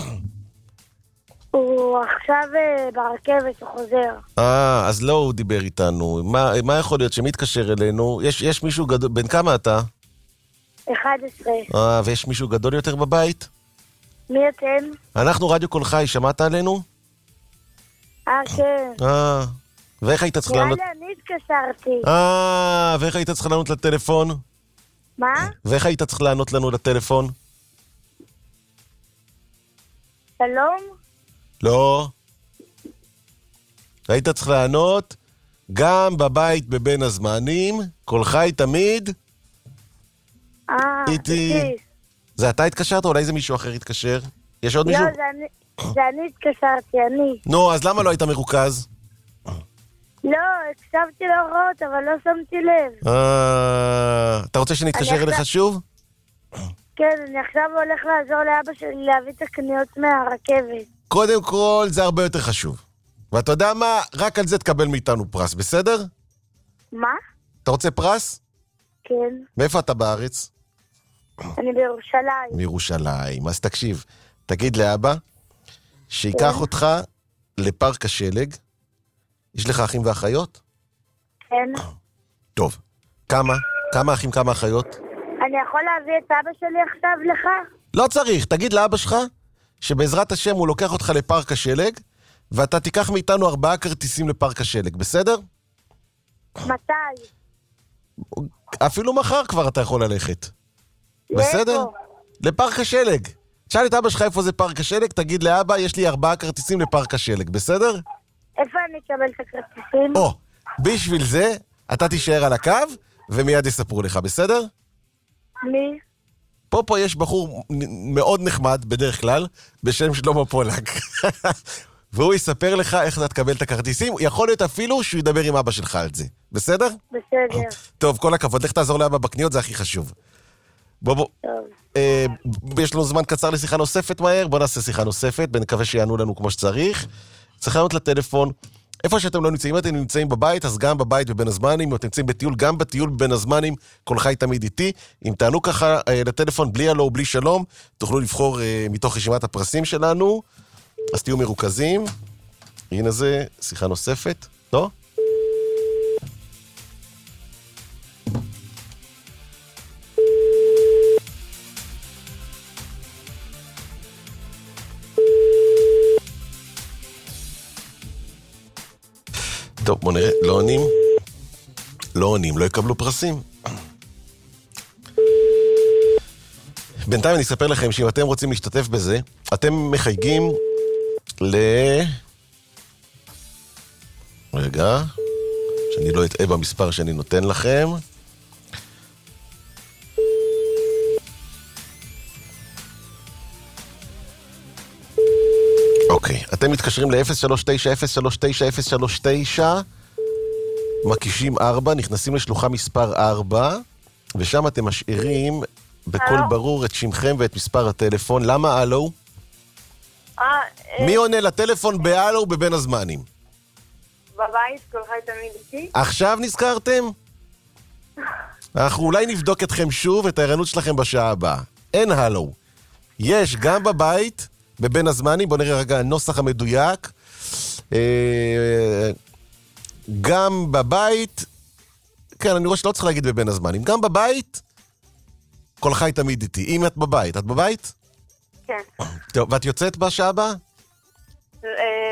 הוא עכשיו ברכבת, הוא חוזר. אה, אז לא הוא דיבר איתנו. מה, מה יכול להיות שמי יתקשר אלינו? יש, יש מישהו גדול... בן כמה אתה? אחד עשרה. אה, ויש מישהו גדול יותר בבית? מי אתם? אנחנו רדיו קול חי, שמעת עלינו? אה, כן. אה, ואיך היית צריך לענות? נראה לי אני התקשרתי. אה, ואיך היית צריך לענות לטלפון? מה? ואיך היית צריך לענות לנו לטלפון? שלום? לא. היית צריך לענות גם בבית בבין הזמנים, קול חי תמיד. אה, איתי. זה אתה התקשרת או אולי זה מישהו אחר התקשר? יש עוד לא, מישהו? זה אני, זה אני התקשרתי, אני. נו, אז למה לא היית מרוכז? לא, הקשבתי להוראות, אבל לא שמתי לב. אה, אתה רוצה שנתקשר אליך שוב? כן, אני עכשיו הולך לעזור לאבא שלי להביא את הקניות מהרכבת. קודם כל, זה הרבה יותר חשוב. ואתה יודע מה? רק על זה תקבל מאיתנו פרס, בסדר? מה? אתה רוצה פרס? כן. מאיפה אתה בארץ? אני בירושלים. מירושלים. אז תקשיב, תגיד לאבא שיקח אותך לפארק השלג. יש לך אחים ואחיות? כן. טוב. כמה? כמה אחים, כמה אחיות? אני יכול להביא את אבא שלי עכשיו לך? לא צריך. תגיד לאבא שלך שבעזרת השם הוא לוקח אותך לפארק השלג, ואתה תיקח מאיתנו ארבעה כרטיסים לפארק השלג, בסדר? מתי? אפילו מחר כבר אתה יכול ללכת. בסדר? לפארק השלג. תשאל את אבא שלך איפה זה פארק השלג, תגיד לאבא, יש לי ארבעה כרטיסים לפארק השלג, בסדר? איפה אני אקבל את הכרטיסים? או, בשביל זה אתה תישאר על הקו, ומיד יספרו לך, בסדר? מי? פה פה יש בחור מאוד נחמד, בדרך כלל, בשם שלמה פולק. והוא יספר לך איך אתה תקבל את הכרטיסים, יכול להיות אפילו שהוא ידבר עם אבא שלך על זה, בסדר? בסדר. טוב, כל הכבוד, לך תעזור לאבא בקניות, זה הכי חשוב. בוא בוא. טוב. אה, יש לנו זמן קצר לשיחה נוספת מהר, בוא נעשה שיחה נוספת, ונקווה שיענו לנו כמו שצריך. צריך לענות לטלפון, איפה שאתם לא נמצאים, אם אתם נמצאים בבית, אז גם בבית ובין הזמנים, אם אתם נמצאים בטיול, גם בטיול ובין הזמנים, כל חי תמיד איתי. אם תענו ככה אה, לטלפון בלי הלו ובלי שלום, תוכלו לבחור אה, מתוך רשימת הפרסים שלנו, אז תהיו מרוכזים. הנה זה, שיחה נוספת, לא? טוב, בוא נראה, לא עונים, לא עונים, לא יקבלו פרסים. בינתיים אני אספר לכם שאם אתם רוצים להשתתף בזה, אתם מחייגים ל... רגע, שאני לא אטעה במספר שאני נותן לכם. אוקיי, אתם מתקשרים ל-אפס שלוש תשע אפס שלוש תשע אפס שלוש תשע, מקישים ארבע, נכנסים לשלוחה מספר ארבע, ושם אתם משאירים בכל ברור את שמכם ואת מספר הטלפון. למה אלו? מי עונה לטלפון באלו ובבין הזמנים? בבית, כל חי תמיד איתי. עכשיו נזכרתם? אנחנו אולי נבדוק אתכם שוב את הערנות שלכם בשעה הבאה. אין הלו. יש גם בבית... בבין הזמנים, בוא נראה רגע הנוסח המדויק, גם בבית, כן, אני רואה שלא צריך להגיד בבין הזמנים, גם בבית, כל חי תמיד איתי. אם את בבית, את בבית? כן. טוב, ואת יוצאת בשעה הבאה? לא,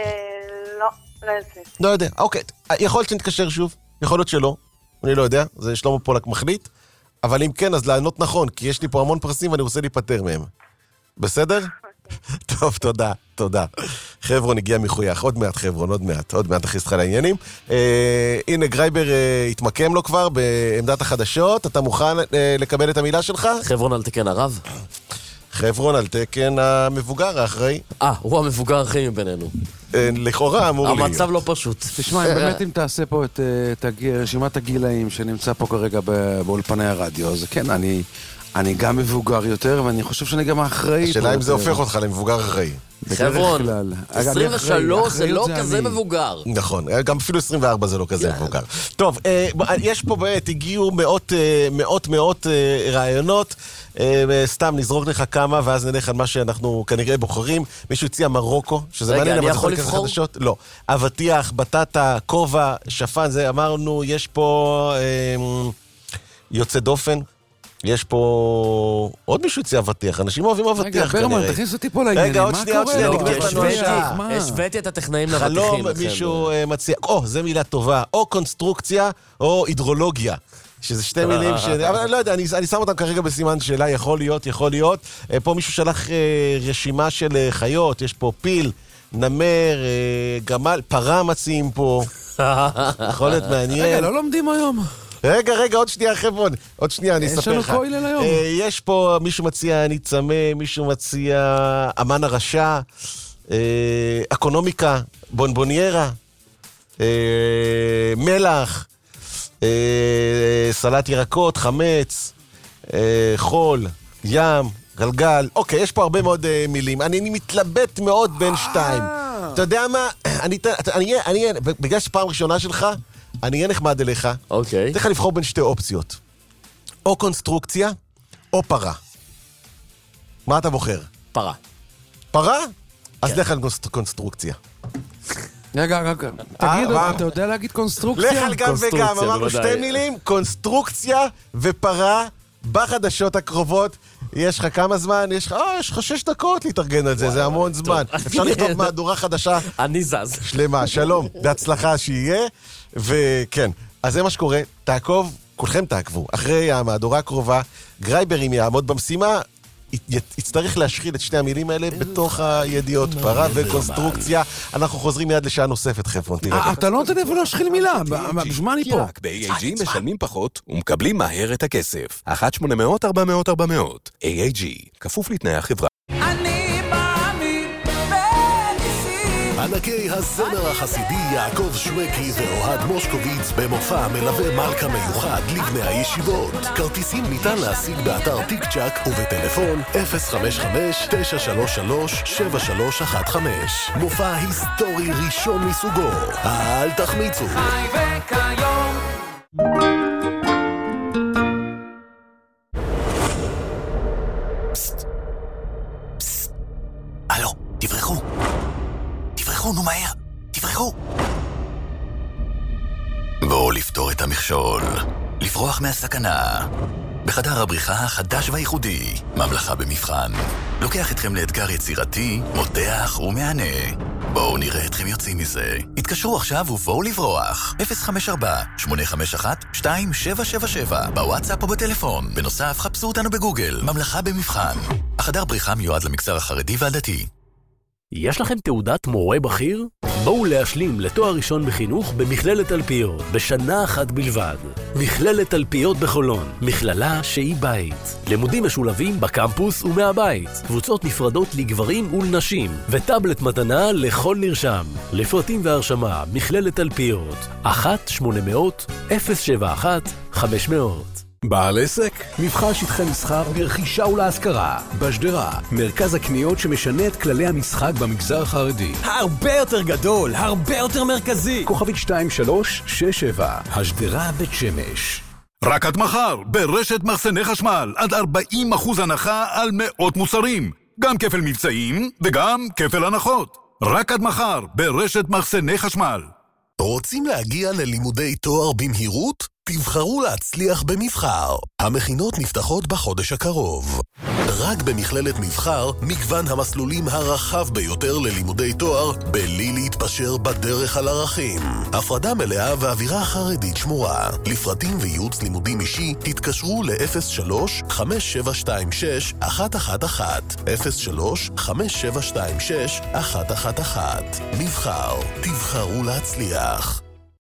לא יוצאת. לא יודע, אוקיי, יכול להיות שנתקשר שוב, יכול להיות שלא, אני לא יודע, זה שלמה פולק מחליט, אבל אם כן, אז לענות נכון, כי יש לי פה המון פרסים ואני רוצה להיפטר מהם. בסדר? טוב, תודה, תודה. חברון הגיע מחוייך, עוד מעט חברון, עוד מעט, עוד מעט הכניס לך לעניינים. אה, הנה, גרייבר אה, התמקם לו כבר בעמדת החדשות, אתה מוכן אה, לקבל את המילה שלך? חברון על תקן הרב? חברון על תקן המבוגר האחראי. אה, הוא המבוגר האחראי מבינינו. אה, לכאורה אמור להיות. המצב לא פשוט. תשמע, אם באמת אם תעשה פה את, את הג... רשימת הגילאים שנמצא פה כרגע באולפני הרדיו, אז כן, אני... אני גם מבוגר יותר, ואני חושב שאני גם האחראי. השאלה אם זה הופך אותך למבוגר אחראי. חברון, עשרים ושלוש זה לא כזה מבוגר. נכון, גם אפילו עשרים וארבע זה לא כזה מבוגר. טוב, יש פה באמת, הגיעו מאות מאות מאות רעיונות, סתם נזרוק לך כמה, ואז נלך על מה שאנחנו כנראה בוחרים. מישהו הציע מרוקו, שזה מעניין, אני יכול לבחור? לא, אבטיח, בטטה, כובע, שפן, זה אמרנו, יש פה יוצא דופן. יש פה עוד מישהו יצא אבטיח, אנשים אוהבים אבטיח כנראה. רגע, ברמן, תכניס אותי פה לעניינים, רגע, עוד שנייה, עוד שנייה, נגמר לנו השעה. השוויתי את הטכנאים לאבטיחים. חלום מישהו מציע, או, זה מילה טובה, או קונסטרוקציה, או הידרולוגיה. שזה שתי מילים ש... אבל אני לא יודע, אני, אני שם אותם כרגע בסימן שאלה, יכול להיות, יכול להיות. פה מישהו שלח רשימה של חיות, יש פה פיל, נמר, גמל, פרה מציעים פה. יכול להיות מעניין. רגע, לא לומדים היום. רגע, רגע, עוד שנייה, חברון. עוד שנייה, אני אספר לך. יש לנו כולל היום. יש פה, מישהו מציע אני צמא, מישהו מציע אמן הרשע, אקונומיקה, בונבוניירה, מלח, סלט ירקות, חמץ, חול, ים, גלגל. אוקיי, יש פה הרבה מאוד מילים. אני מתלבט מאוד בין שתיים. אתה יודע מה? אני, בגלל שפעם ראשונה שלך, אני אהיה נחמד אליך. אוקיי. צריך לבחור בין שתי אופציות. או קונסטרוקציה, או פרה. מה אתה בוחר? פרה. פרה? אז לך על קונסטרוקציה. רגע, רגע. תגיד, אתה יודע להגיד קונסטרוקציה? לך על גם וגם, אמרנו שתי מילים, קונסטרוקציה ופרה בחדשות הקרובות. יש לך כמה זמן? יש לך, אה, יש לך שש דקות להתארגן על זה, זה המון זמן. אפשר לכתוב מהדורה חדשה. אני זז. שלמה, שלום, בהצלחה שיהיה. וכן, אז זה מה שקורה, תעקוב, כולכם תעקבו. אחרי המהדורה הקרובה, גרייבר אם יעמוד במשימה, יצטרך להשחיל את שני המילים האלה בתוך הידיעות, פרה וקונסטרוקציה. אנחנו חוזרים מיד לשעה נוספת, חבר'ה. אתה לא נותן איפה להשחיל מילה, בשמה אני פה. רק ב-איי איי ג'י משלמים פחות ומקבלים מהר את הכסף. אחת שמונה מאות ארבע מאות ארבע מאות. איי איי ג'י, כפוף לתנאי החברה. אני מאמין בניסים. ענקי הזמר החסידי יעקב שווקי ואוהד מושקוביץ במופע מלווה מלכה מיוחד לבני הישיבות. כרטיסים ניתן להשיג באתר טיק צ'ק ובטלפון אפס חמש חמש תשע שלוש שלוש שבע שלוש אחת חמש. מופע היסטורי ראשון מסוגו. אל תחמיצו. חי וכיום. פסט. פסט. הלו, תברחו. תברחו, נו מהר. תברחו. בואו לפתור את המכשול. לברוח מהסכנה. בחדר הבריחה החדש והייחודי, ממלכה במבחן. לוקח אתכם לאתגר יצירתי, מותח ומענה. בואו נראה אתכם יוצאים מזה. התקשרו עכשיו ובואו לברוח. אפס חמש ארבע שמונה חמש אחת שתיים שבע שבע שבע בוואטסאפ או בטלפון. בנוסף, חפשו אותנו בגוגל. ממלכה במבחן. החדר בריחה מיועד למגזר החרדי והדתי. יש לכם תעודת מורה בכיר? בואו להשלים לתואר ראשון בחינוך במכללת תלפיות, בשנה אחת בלבד. מכללת תלפיות בחולון, מכללה שהיא בית. לימודים משולבים בקמפוס ומהבית. קבוצות נפרדות לגברים ולנשים, וטאבלט מתנה לכל נרשם. לפרטים והרשמה, מכללת תלפיות, אחת שמונה מאות אפס שבע אחת חמש מאות. בעל עסק, מבחר שטחי מסחר לרכישה ולהשכרה. בשדרה, מרכז הקניות שמשנה את כללי המשחק במגזר החרדי. הרבה יותר גדול, הרבה יותר מרכזי. כוכבית שתיים שלוש שש שבע, השדרה בית שמש. רק עד מחר, ברשת מחסני חשמל, עד ארבעים אחוז הנחה על מאות מוצרים. גם כפל מבצעים וגם כפל הנחות. רק עד מחר, ברשת מחסני חשמל. רוצים להגיע ללימודי תואר במהירות? תבחרו להצליח במבחר. המכינות נפתחות בחודש הקרוב. רק במכללת מבחר, מגוון המסלולים הרחב ביותר ללימודי תואר, בלי להתפשר בדרך על ערכים. הפרדה מלאה ואווירה חרדית שמורה. לפרטים וייעוץ לימודים אישי, תתקשרו ל-אפס שלוש חמש שבע שתיים שש אחת אחת אחת. אפס שלוש חמש שבע שתיים שש אחת אחת אחת. מבחר, תבחרו להצליח.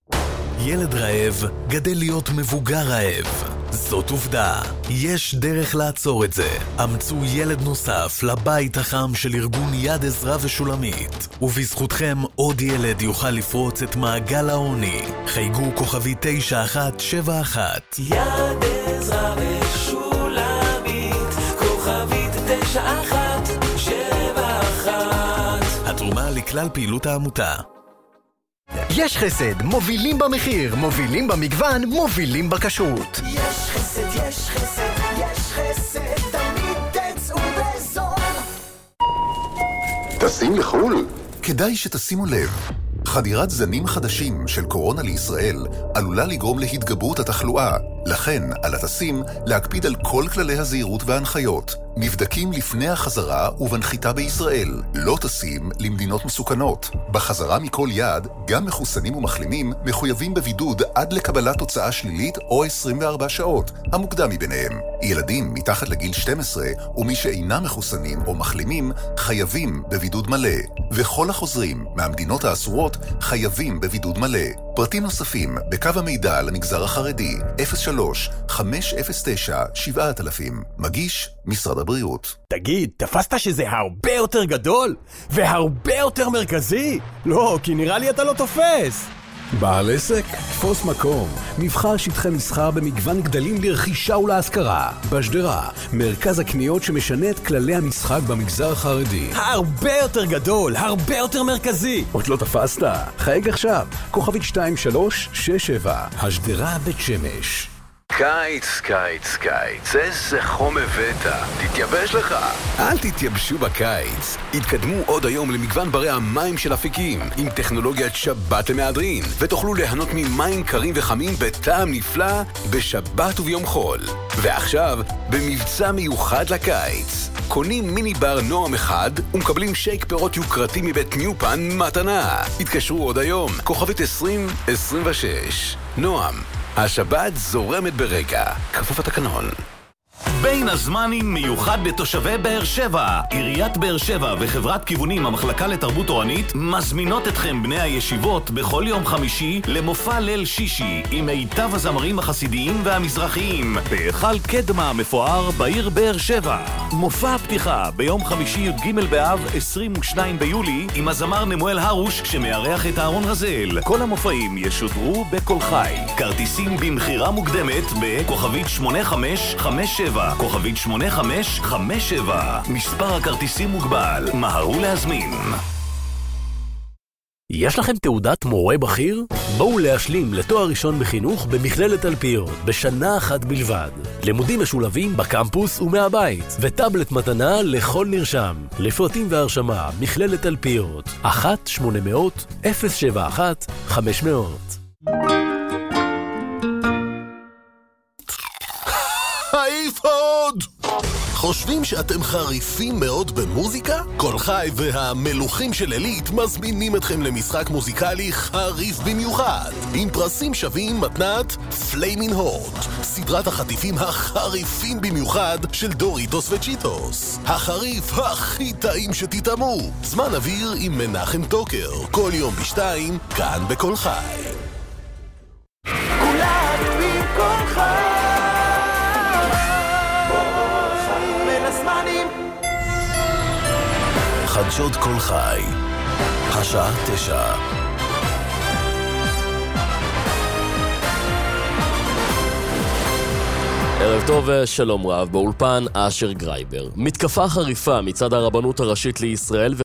ילד רעב גדל להיות מבוגר רעב. זאת עובדה. יש דרך לעצור את זה. אמצו ילד נוסף לבית החם של ארגון יד עזרא ושולמית. ובזכותכם עוד ילד יוכל לפרוץ את מעגל העוני. חייגו כוכבי תשע אחת שבע אחת. יד עזרא ושולמית, כוכבית תשע אחת שבע אחת. התרומה לכלל פעילות העמותה. יש חסד, מובילים במחיר, מובילים במגוון, מובילים בכשרות. יש חסד, יש חסד, יש חסד, תמיד תצאו בזול. טסים לחול? כדאי שתשימו לב. חדירת זנים חדשים של קורונה לישראל עלולה לגרום להתגברות התחלואה. לכן, על הטסים להקפיד על כל כללי הזהירות וההנחיות. נבדקים לפני החזרה ובנחיתה בישראל. לא טסים למדינות מסוכנות. בחזרה מכל יעד, גם מחוסנים ומחלימים מחויבים בבידוד עד לקבלת תוצאה שלילית או עשרים וארבע שעות, המוקדם מביניהם. ילדים מתחת לגיל שתים עשרה ומי שאינם מחוסנים או מחלימים חייבים בבידוד מלא. וכל החוזרים מהמדינות האסורות חייבים בבידוד מלא. פרטים נוספים בקו המידע למגזר החרדי אפס שלוש חמש אפס תשע שבע אלפים. מגיש משרד הבריאות. תגיד, תפסת שזה הרבה יותר גדול? והרבה יותר מרכזי? לא, כי נראה לי אתה לא תופס. בעל עסק, תפוס מקום. מבחר שטחי מסחר במגוון גדלים לרכישה ולהשכרה. בשדרה, מרכז הקניות שמשנה את כללי המשחק במגזר החרדי. הרבה יותר גדול, הרבה יותר מרכזי. עוד לא תפסת? חייג עכשיו. כוכבית שתיים שלוש שש שבע, השדרה בית שמש. קיץ, קיץ, קיץ, איזה חום הבאת. תתייבש לך. אל תתייבשו בקיץ. התקדמו עוד היום למגוון ברי המים של אפיקים עם טכנולוגיית שבת למהדרין, ותוכלו ליהנות ממים קרים וחמים בטעם נפלא בשבת וביום חול. ועכשיו, במבצע מיוחד לקיץ, קונים מיני בר נועם אחד ומקבלים שייק פירות יוקרתי מבית ניופן מתנה. התקשרו עוד היום, כוכבית עשרים עשרים ושש. נועם, השבת זורמת ברקע, כפוף התקנון. בין הזמנים מיוחד לתושבי באר שבע. עיריית באר שבע וחברת כיוונים המחלקה לתרבות תורנית מזמינות אתכם בני הישיבות בכל יום חמישי למופע ליל שישי עם מיטב הזמרים החסידיים והמזרחיים בהיכל קדמה המפואר בעיר באר שבע. מופע הפתיחה ביום חמישי י"ג באב עשרים ושניים ביולי עם הזמר נמואל הרוש שמארח את אהרון רזל. כל המופעים ישודרו בכל חי. כרטיסים במחירה מוקדמת בכוכבית שמונה חמש חמש שבע, כוכבית שמונה חמש חמש שבע. מספר הכרטיסים מוגבל, מהרו להזמין. יש לכם תעודת מורה בכיר? בואו להשלים לתואר ראשון בחינוך במכללת תלפיות בשנה אחת בלבד. לימודים משולבים בקמפוס ומהבית, וטאבלט מתנה לכל נרשם. לפרטים והרשמה, מכללת תלפיות, אחת שמונה מאות אפס שבע אחת חמש מאות. היפוד! חושבים שאתם חריפים מאוד במוזיקה? כל חי והמלוכים של אלית מזמינים אתכם למשחק מוזיקלי חריף במיוחד עם פרסים שווים מתנת פליימין הוט, סדרת החטיפים החריפים במיוחד של דוריטוס וצ'יטוס, החריף הכי טעים שתטעמו. זמן אוויר עם מנחם טוקר, כל יום בשתיים, כאן בכל חי. כולנו עם כל חי חדשות כל חי, השעה תשע. ערב טוב ושלום רב, באולפן אשר גרייבר. מתקפה חריפה מצד הרבנות הראשית לישראל